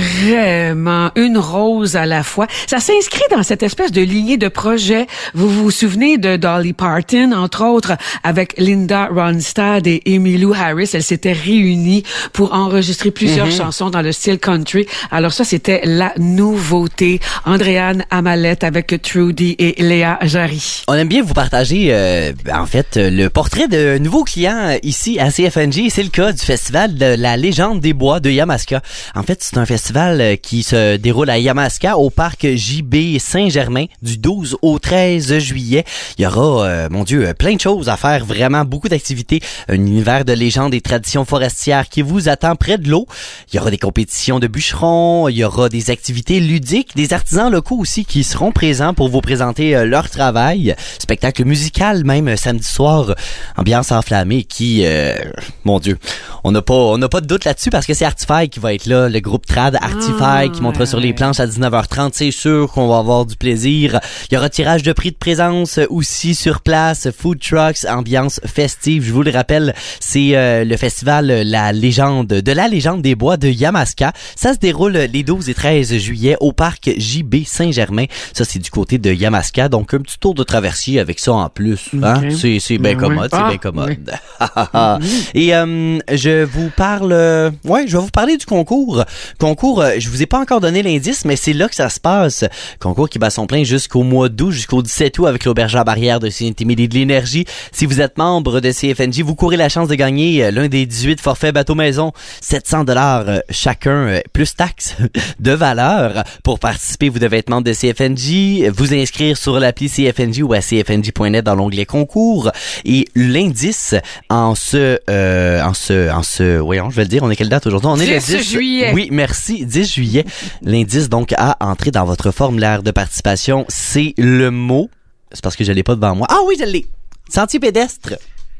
vraiment une rose à la fois. Ça s'inscrit dans cette espèce de lignée de projets. Vous vous souvenez de Dolly Parton, entre autres, avec Linda Ronstadt et Emmylou Harris. Elles s'étaient réunies pour enregistrer plusieurs Mm-hmm. chansons dans le style country. Alors ça, c'était la nouveauté. Andréane Amalette avec Trudy et Léa Jarry. On aime bien vous partager, euh, en fait, euh, le portrait de nouveaux clients euh, ici à C F N J. C'est le cas du festival de la légende des bois de Yamaska. En fait, c'est un festival euh, qui se déroule à Yamaska au parc J B Saint-Germain du douze au treize juillet. Il y aura, euh, mon Dieu, euh, plein de choses à faire, vraiment beaucoup d'activités. Un univers de légendes et traditions forestières qui vous attend près de l'eau. Il y aura des compétitions de bûcherons, il y aura des activités ludiques, des artisans locaux aussi qui seront présents pour vous présenter euh, leur travail. Spectacle musical même euh, samedi soir, ambiance enflammée qui, euh, mon Dieu, on n'a pas, on n'a pas de doute là-dessus parce que c'est Artify qui va être là, le groupe trad Artify Ah, qui montera sur les planches à dix-neuf heures trente. C'est sûr qu'on va avoir du plaisir. Il y aura tirage de prix de présence aussi sur place, food trucks, ambiance festive. Je vous le rappelle, c'est euh, le festival La Légende de la légende des bois de Yamaska. Ça se déroule les douze et treize juillet au parc J B Saint-Germain. Ça, c'est du côté de Yamaska. Donc, un petit tour de traversier avec ça en plus. Hein? Ok. C'est, c'est bien Oui. commode, c'est Ah, bien commode. oui. Et euh, je vous parle... euh, ouais, je vais vous parler du concours. Concours, euh, je vous ai pas encore donné l'indice, mais c'est là que ça se passe. Concours qui bat son plein jusqu'au mois d'août, jusqu'au dix-sept août avec l'Auberge à Barrière de Saint-Émilie de l'Énergie. Si vous êtes membre de C F N J, vous courez la chance de gagner euh, l'un des dix-huit forfaits bateau maison, sept cents dollars euh, chacun, euh, plus taxes de valeur. Pour participer, vous devez être membre de C F N J, vous inscrire sur l'appli C F N J ou à c f n j point net dans l'onglet concours. Et l'indice en ce, euh, en ce, en ce, voyons, je vais le dire, on est quelle date aujourd'hui? On est le dix dix juillet. Oui, merci, dix juillet. L'indice, donc, à entrer dans votre formulaire de participation, c'est le mot, c'est parce que je l'ai pas devant moi. Ah oui, je l'ai! Sentier pédestre.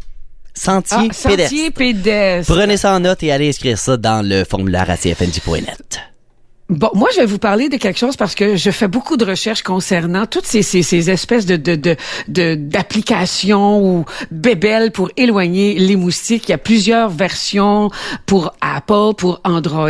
Sentier Ah, pédestre. Sentier pédestre. Prenez ça en note et allez inscrire ça dans le formulaire à c f n j point net. Bon, moi, je vais vous parler de quelque chose parce que je fais beaucoup de recherches concernant toutes ces, ces, ces espèces de, de, de, de, d'applications ou bébelles pour éloigner les moustiques. Il y a plusieurs versions pour Apple, pour Android.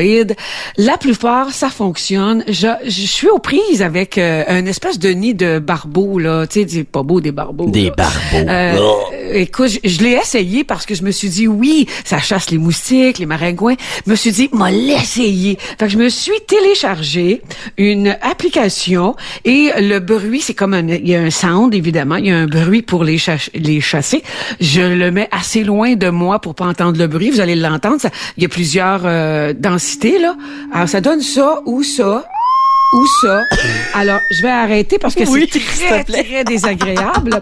La plupart, ça fonctionne. Je, je suis aux prises avec euh, un espèce de nid de barbeaux, là. Tu sais, c'est pas beau, des barbeaux. Des là. barbeaux. Euh, Oh. Écoute, je, je l'ai essayé parce que je me suis dit, oui, ça chasse les moustiques, les maringouins. Je me suis dit, moi, l'essayer. Fait que je me suis téléchargé une application et le bruit, c'est comme un, il y a un sound, évidemment. Il y a un bruit pour les, chas- les chasser. Je le mets assez loin de moi pour pas entendre le bruit. Vous allez l'entendre. Ça, il y a plusieurs euh, densités, là. Alors, ça donne ça ou ça. Où ça? Alors, je vais arrêter parce que Oui, c'est très, très désagréable.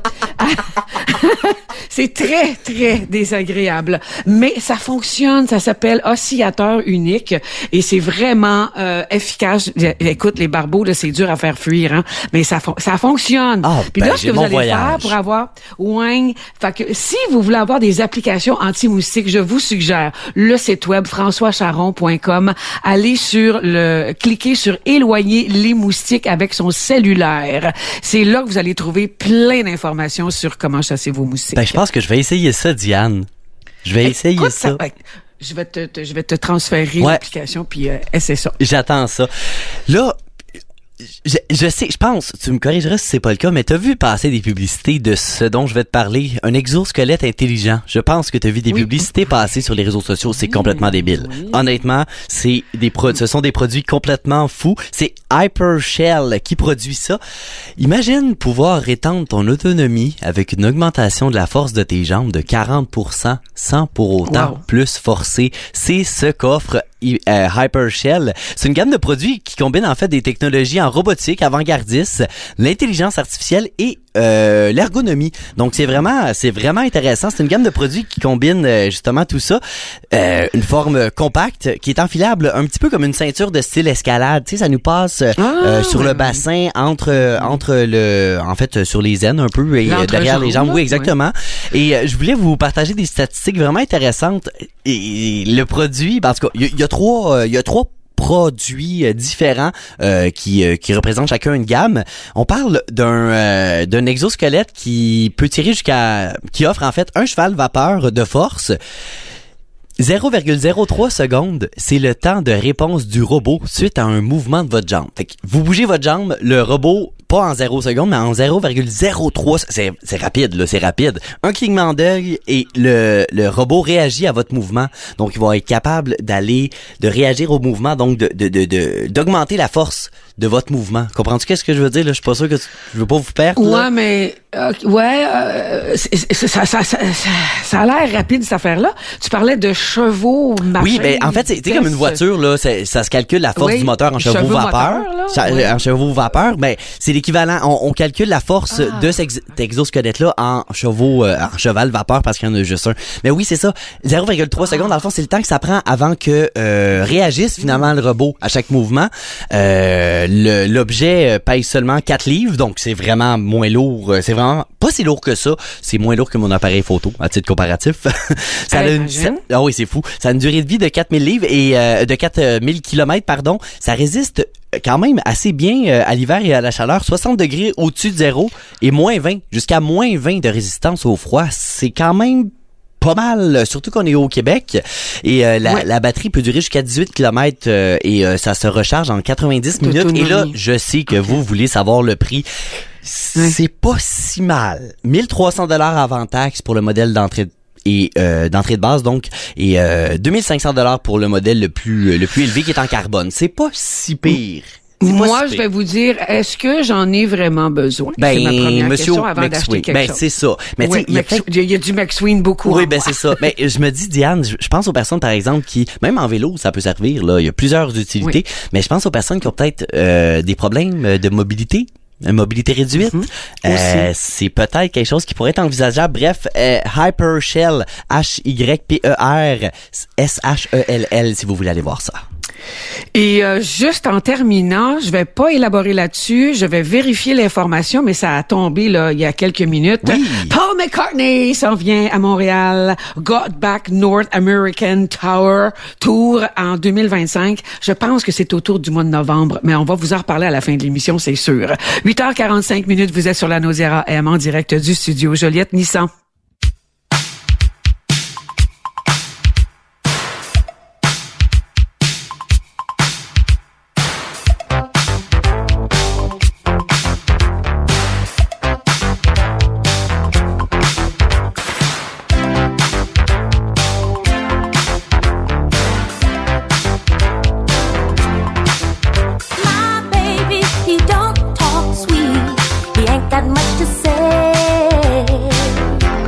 C'est très, très désagréable. Mais ça fonctionne, ça s'appelle oscillateur unique et c'est vraiment euh, efficace. Écoute, les barbeaux, là, c'est dur à faire fuir, hein, mais ça, fon- ça fonctionne. Ah, Puis ben, là, ce j'ai que vous mon allez voyage. faire pour avoir... Ouais, fait que si vous voulez avoir des applications anti-moustiques, je vous suggère le site web françois charon point com. Allez sur le... Cliquez sur « Éloigner les moustiques » avec son cellulaire. C'est là que vous allez trouver plein d'informations sur comment chasser vos moustiques. Ben, je pense que je vais essayer ça, Diane. Je vais essayer Écoute, ça. ça- Je vais te, te- je vais te transférer Ouais. l'application puis euh, essaie ça. J'attends ça. Là, je, je sais, je pense, tu me corrigeras si c'est pas le cas, mais t'as vu passer des publicités de ce dont je vais te parler, un exosquelette intelligent. Je pense que t'as vu des publicités passer sur les réseaux sociaux, c'est complètement débile. Honnêtement, c'est des pro- ce sont des produits complètement fous. C'est Hypershell qui produit ça. Imagine pouvoir étendre ton autonomie avec une augmentation de la force de tes jambes de quarante pour cent sans pour autant Wow. plus forcer. C'est ce qu'offre I- euh, Hypershell. C'est une gamme de produits qui combine en fait des technologies en robotique avant-gardiste, l'intelligence artificielle et euh, l'ergonomie. Donc c'est vraiment c'est vraiment intéressant. C'est une gamme de produits qui combine euh, justement tout ça. Euh, une forme compacte qui est enfilable un petit peu comme une ceinture de style escalade. Tu sais, ça nous passe euh, Ah, euh, sur ouais, le ouais. bassin entre euh, entre le en fait euh, sur les aines un peu et euh, derrière les jambes. là, Oui, exactement. Et euh, je voulais vous partager des statistiques vraiment intéressantes. Et, et le produit, ben, en tout cas, il y, a- il y a trois euh, il y a trois produits euh, différents euh, qui euh, qui représentent chacun une gamme. On parle d'un euh, d'un exosquelette qui peut tirer jusqu'à qui offre en fait un cheval vapeur de force. zéro virgule zéro trois secondes, c'est le temps de réponse du robot suite à un mouvement de votre jambe. Fait que vous bougez votre jambe, le robot, pas en zéro secondes, mais en zéro virgule zéro trois, c'est, c'est rapide, là, c'est rapide. Un clignement d'œil et le, le robot réagit à votre mouvement. Donc, il va être capable d'aller, de réagir au mouvement, donc de, de, de, de- d'augmenter la force de votre mouvement. Comprends-tu qu'est-ce que je veux dire, là? Je suis pas sûr que tu- je veux pas vous perdre, là. Ouais, mais euh, ouais, euh, c'est- c'est- ça, ça, ça, ça, ça a l'air rapide cette affaire-là. Tu parlais de chevaux marchés. Oui, ben en fait, c'est tu sais, comme une voiture là, c'est- ça se calcule la force Oui, du moteur en chevaux, chevaux vapeur, moteur, là, Ça- ouais. en chevaux vapeur, mais c'est l'équivalent. On, on calcule la force Ah. de cet exosquelette là en chevaux, euh, en cheval vapeur parce qu'il y en a juste un. Mais oui, c'est ça. zéro virgule trois secondes, dans le fond, c'est le temps que ça prend avant que euh, réagisse finalement le robot à chaque mouvement. Euh, le- l'objet euh, pèse seulement quatre livres, donc c'est vraiment moins lourd. Euh, C'est vraiment pas si lourd que ça. C'est moins lourd que mon appareil photo à titre comparatif. ça a Ah, une, imagine. ah oui, c'est fou. Ça a une durée de vie de quatre mille livres et euh, de quatre mille kilomètres, pardon. Ça résiste quand même assez bien euh, à l'hiver et à la chaleur. soixante degrés au-dessus de zéro et moins vingt, jusqu'à moins vingt de résistance au froid. C'est quand même pas mal, surtout qu'on est au Québec. Et euh, la, Ouais. la batterie peut durer jusqu'à dix-huit kilomètres euh, et euh, ça se recharge en quatre-vingt-dix minutes. Et là, D'autonomie. je sais que vous voulez savoir le prix. C'est pas si mal. mille trois cents dollars avant taxe pour le modèle d'entrée de et euh, d'entrée de base donc et euh, deux mille cinq cents dollars pour le modèle le plus le plus élevé qui est en carbone. C'est pas si pire. C'est pas Moi, si je pire. vais vous dire, est-ce que j'en ai vraiment besoin? Ben, c'est ma première monsieur question avant d'acheter McSween. quelque Ben, chose. c'est ça. Mais tu Oui, sais, il y a Max- peut-être- il y, a- il y a du McSween beaucoup. Oui, en ben moi. c'est ça. Mais je me dis, Diane, je je pense aux personnes, par exemple, qui, même en vélo, ça peut servir, là. Il y a plusieurs utilités. Mais je pense aux personnes qui ont peut-être euh, des problèmes de mobilité. Une mobilité réduite. Euh, c'est peut-être quelque chose qui pourrait être envisageable. Bref, euh, Hypershell, H Y P E R S H E L L, si vous voulez aller voir ça. Et euh, juste en terminant, je vais pas élaborer là-dessus, je vais vérifier l'information, mais ça a tombé là il y a quelques minutes. Paul McCartney s'en vient à Montréal, Got Back North American Tower Tour en deux mille vingt-cinq. Je pense que c'est autour du mois de novembre, mais on va vous en reparler à la fin de l'émission, c'est sûr. huit heures quarante-cinq minutes, vous êtes sur la Naudière A M en direct du studio Joliette Nissan. My baby, he don't talk sweet. He ain't got much to say.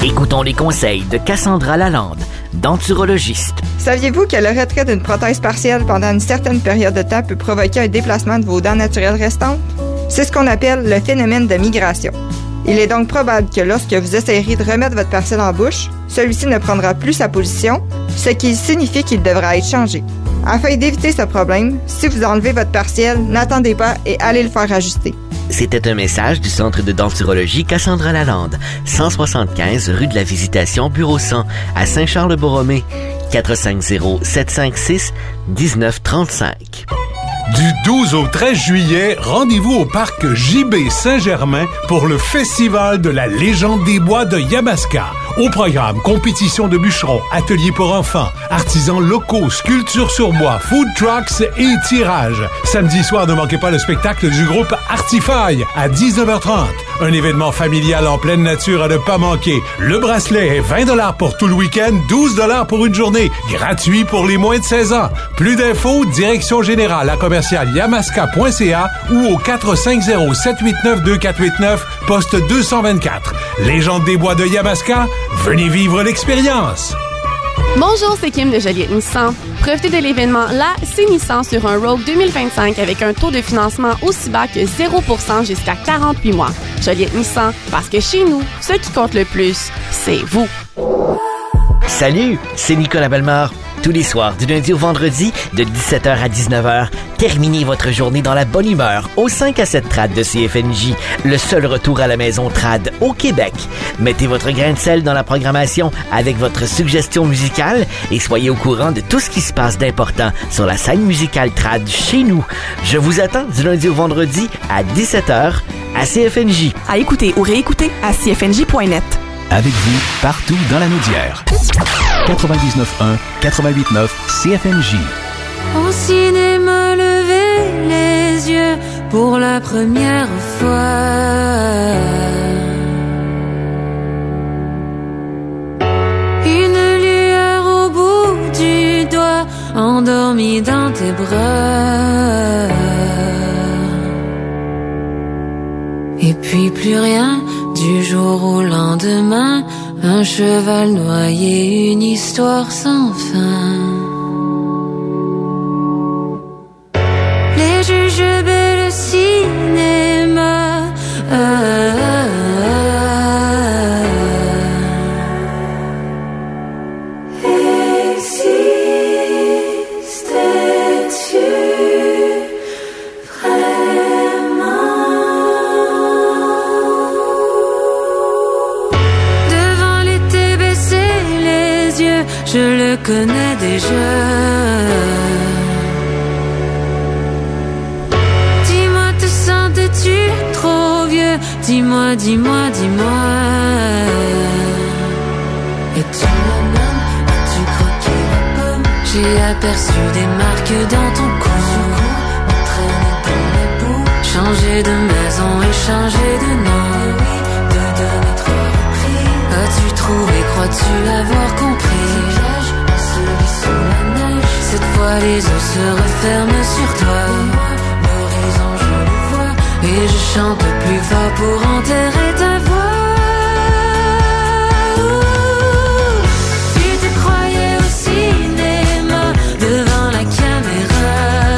Écoutons les conseils de Cassandra Lalande, denturologiste. Saviez-vous que le retrait d'une prothèse partielle pendant une certaine période de temps peut provoquer un déplacement de vos dents naturelles restantes? C'est ce qu'on appelle le phénomène de migration. Il est donc probable que lorsque vous essayerez de remettre votre partiel en bouche, celui-ci ne prendra plus sa position, ce qui signifie qu'il devra être changé. Afin d'éviter ce problème, si vous enlevez votre partiel, n'attendez pas et allez le faire ajuster. C'était un message du Centre de denturologie Cassandra Lalande, cent soixante-quinze rue de la Visitation, bureau cent, à Saint-Charles-de-Borromée, quatre cinq zéro, sept cinq six, un neuf trois cinq. Du douze au treize juillet, rendez-vous au parc J B Saint-Germain pour le Festival de la légende des bois de Yamaska. Au programme, compétition de bûcherons, ateliers pour enfants, artisans locaux, sculptures sur bois, food trucks et tirages. Samedi soir, ne manquez pas le spectacle du groupe Artify à dix-neuf heures trente. Un événement familial en pleine nature à ne pas manquer. Le bracelet est vingt dollars pour tout le week-end, douze dollars pour une journée. Gratuit pour les moins de seize ans. Plus d'infos, direction générale à commercial yamaska point c a ou au quatre cinq zéro, sept huit neuf, deux quatre huit neuf, poste deux cent vingt-quatre. Légende des bois de Yamaska, venez vivre l'expérience. Bonjour, c'est Kim de Joliette Nissan. Profitez de l'événement La C'est Nissan sur un Rogue deux mille vingt-cinq avec un taux de financement aussi bas que zéro pour cent jusqu'à quarante-huit mois. Joliette Nissan, parce que chez nous, ce qui compte le plus, c'est vous. Salut, c'est Nicolas Bellemare. Tous les soirs, du lundi au vendredi, de dix-sept heures à dix-neuf heures, terminez votre journée dans la bonne humeur au cinq à sept Trad de C F N J, le seul retour à la maison Trad au Québec. Mettez votre grain de sel dans la programmation avec votre suggestion musicale et soyez au courant de tout ce qui se passe d'important sur la scène musicale Trad chez nous. Je vous attends du lundi au vendredi à dix-sept heures à C F N J. À écouter ou réécouter à c f n j point net. Avec vous, partout dans la Naudière. quatre-vingt-dix-neuf un, quatre-vingt-huit neuf C F N J. Au cinéma, lever les yeux pour la première fois. Une lueur au bout du doigt, endormie dans tes bras. Et puis plus rien, du jour au lendemain, un cheval noyé, une histoire sans fin. Les jujubes, le cinéma, ah, ah, ah. Existais-tu vraiment? Devant l'été, baisser les yeux, je le connais déjà. Dis-moi, te sentais-tu trop vieux? Dis-moi, dis-moi, dis-moi. Es-tu la même? As-tu croqué la pomme? J'ai aperçu des marques dans ton cou. Traîner dans la boue. Changer de maison et changer de nom. Oui, te donner trois repris. As-tu trouvé, crois-tu avoir compris? Piège, celui sous la neige. Cette fois les eaux se referment sur toi. L'horizon je le vois. Et je chante plus fort pour enterrer ta voix. Tu te croyais au cinéma devant la caméra.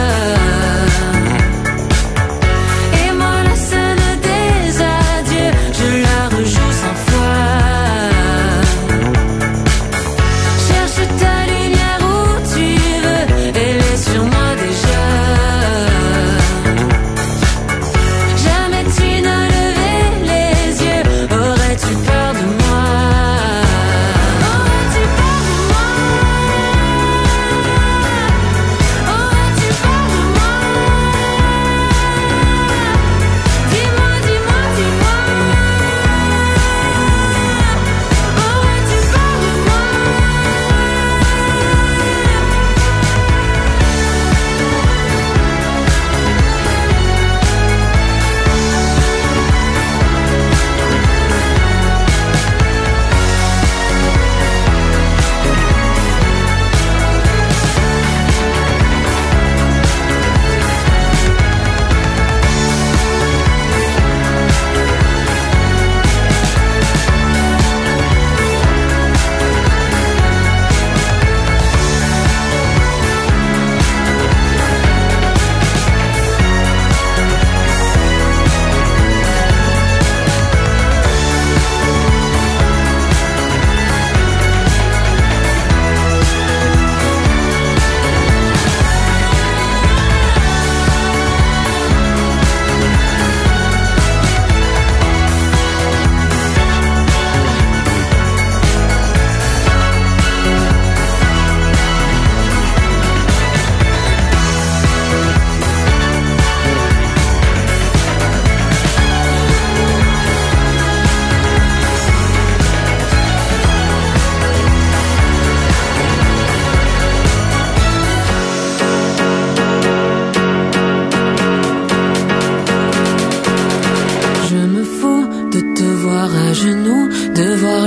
Et moi la scène des adieux, je la rejoue cent fois. Cherche ta lumière où tu veux, elle est sur moi déjà. Jamais tu n'as levé les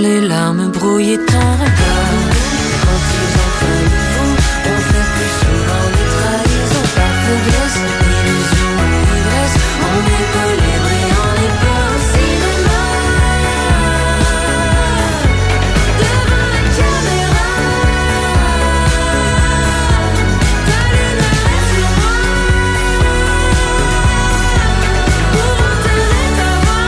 les larmes brouiller ton regard. Quand ils ont faim de vous, on fait plus souvent des trahisons par faiblesse, illusion ou ivresse. On n'est pas libre et on n'est pas au cinéma. Devant la caméra, ta lumière est sur moi. Pour enterrer ta voix.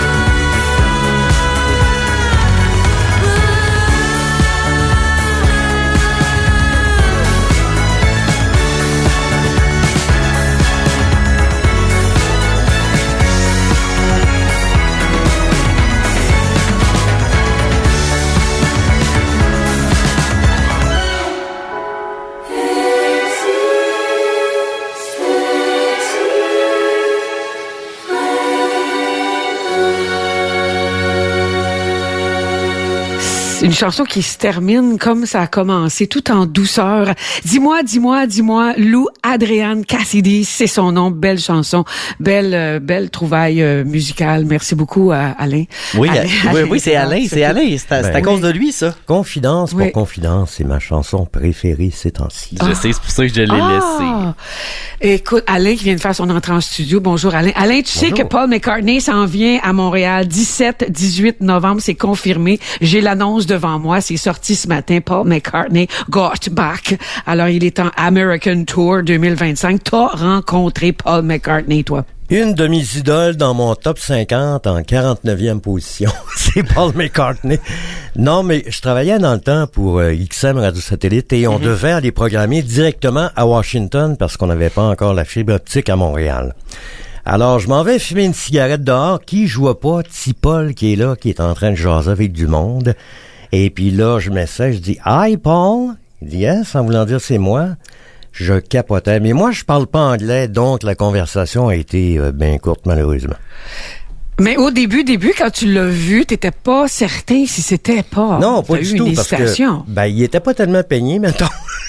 C'est une chanson qui se termine comme ça a commencé, tout en douceur. Dis-moi, dis-moi, dis-moi, Lou Adrian Cassidy, c'est son nom. Belle chanson, belle, euh, belle trouvaille euh, musicale. Merci beaucoup, à Alain. Oui, Alain, oui, Alain, oui, c'est Alain, c'est Alain. C'est à, c'est à Ben, cause de lui, ça. Confidence pour Oui. confidence, c'est ma chanson préférée ces temps-ci. Je sais, c'est pour ça que je l'ai Ah! Écoute, Alain qui vient de faire son entrée en studio. Bonjour Alain. Alain, tu sais Bonjour. que Paul McCartney s'en vient à Montréal dix-sept dix-huit novembre, c'est confirmé. J'ai l'annonce devant moi, c'est sorti ce matin. Paul McCartney got back. Alors, il est en American Tour deux mille vingt-cinq. T'as rencontré Paul McCartney, toi? Une de mes idoles dans mon top cinquante en quarante-neuvième position, c'est Paul McCartney. Non, mais je travaillais dans le temps pour euh, X M Radio Satellite et on Mhm. devait aller programmer directement à Washington parce qu'on n'avait pas encore la fibre optique à Montréal. Alors, je m'en vais fumer une cigarette dehors. Qui je vois pas? Petit Paul qui est là, qui est en train de jaser avec du monde. Et puis là, je m'essaie, je dis « Hi, Paul! » Il dit « Yes », en voulant dire « C'est moi ». Je capotais. Mais moi, je parle pas anglais, donc la conversation a été euh, bien courte, malheureusement. Mais au début, début, quand tu l'as vu, t'étais pas certain si c'était pas. Non, pas T'as du eu tout, une parce que hésitation. ben, il était pas tellement peigné, mettons.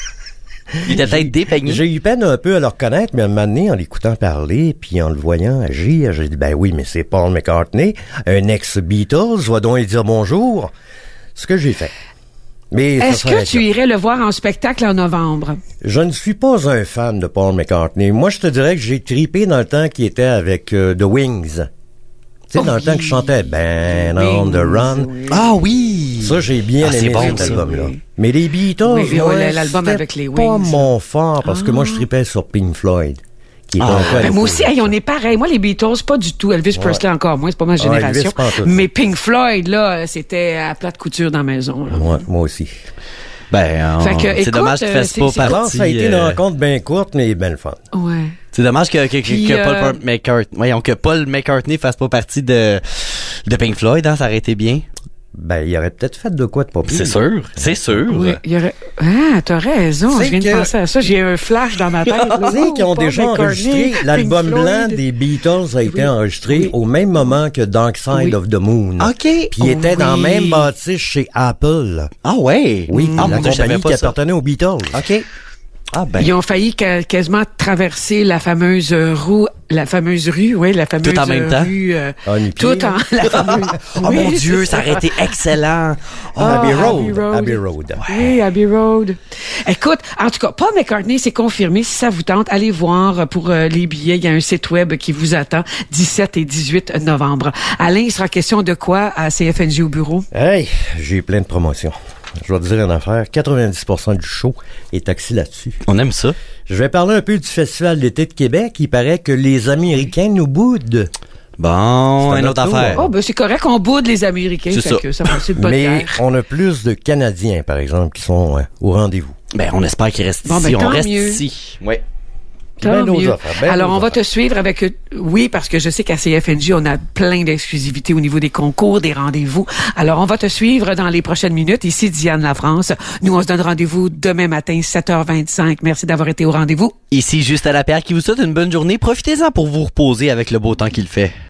Il était peut-être dépeigné. J'ai eu peine un peu à le reconnaître, mais à un moment donné, en l'écoutant parler, puis en le voyant agir, j'ai dit, ben oui, mais c'est Paul McCartney, un ex-Beatles, va donc lui dire bonjour. Ce que j'ai fait. Mais ça Est-ce que s'arrête tu là. irais le voir en spectacle en novembre? Je ne suis pas un fan de Paul McCartney. Moi, je te dirais que j'ai tripé dans le temps qu'il était avec euh, The Wings. Tu sais, dans le temps que je chantais Ben on the Run. Ah oui! Ça, j'ai bien Ah, c'est aimé bon, cet ça. album-là. Mais les Beatles, Oui, oui, moi, oui, l'album c'était avec les pas Wings. mon fort, parce que moi, je tripais sur Pink Floyd. Qui est Ah, un peu à ben, moi aussi, l'opposé. hey, on est pareil. Moi, les Beatles, pas du tout. Elvis Ouais. Presley encore moins, c'est pas ma Ah, génération. Elvis, pas en tout. Mais Pink Floyd, là, c'était à plate couture dans la maison. là. Ouais, moi aussi. Ben, Fait que, c'est écoute, dommage qu'il euh, fasse c'est- pas c'est- Alors, partie. ça a été une euh, rencontre bien courte, mais bien le fun. Ouais. C'est dommage que, que, que, Puis, que euh, Paul McCartney, voyons, que Paul McCartney fasse pas partie de, de Pink Floyd, hein, ça aurait été bien. Ben, il aurait peut-être fait de quoi de pas pire. C'est sûr, c'est sûr. Oui, il y aurait... Ah, t'as raison. C'est Je viens que- de penser à ça. J'ai un flash dans ma tête. Tu sais qu'ils ont Paul déjà McCartney, enregistré Pink l'album Floyd. blanc des Beatles a été Oui. enregistré Oui. au même moment que Dark Side Oui. of the Moon. OK. Puis il était dans Oui. la même bâtisse chez Apple. Ah ouais? Oui, Ah, la mon Dieu, je savais compagnie pas qui ça. appartenait aux Beatles. OK. Ah ben. Ils ont failli ca- quasiment traverser la fameuse roue, la fameuse rue, oui, la fameuse Tout en même temps? rue, euh, Ah, ni tout pied, en hein? la fameuse. Oh Oui, mon c'est Dieu, ça ça. aurait été excellent. Ah, Abbey Abbey Road. Road. Abbey Road. Oui, Abbey Road. Écoute, en tout cas, Paul McCartney, c'est confirmé. Si ça vous tente, allez voir pour euh, les billets. Il y a un site web qui vous attend dix-sept et dix-huit novembre. Alain, il sera question de quoi à C F N J au bureau? Hey, j'ai plein de promotions. Je vais te dire une affaire, quatre-vingt-dix pour cent du show est axé là-dessus. On aime ça. Je vais parler un peu du Festival d'été de Québec. Il paraît que les Américains nous boudent. Bon, C'est une à autre notre tour. affaire. Oh, ben c'est correct, on boude les Américains. C'est fait ça. que ça va, c'est une bonne Mais guerre. on a plus de Canadiens, par exemple, qui sont euh, au rendez-vous. Ben, on espère qu'il reste Bon, ici. ben, on tant reste mieux. ici. Ouais. Tant Ben d'autres mieux. affaires, ben Alors, d'autres on va affaires. te suivre avec... euh, Oui, parce que je sais qu'à C F N J, on a plein d'exclusivités au niveau des concours, des rendez-vous. Alors, on va te suivre dans les prochaines minutes. Ici, Diane Lafrance. Nous, on se donne rendez-vous demain matin, sept heures vingt-cinq. Merci d'avoir été au rendez-vous. Ici, juste à la paire qui vous souhaite une bonne journée. Profitez-en pour vous reposer avec le beau temps qu'il fait.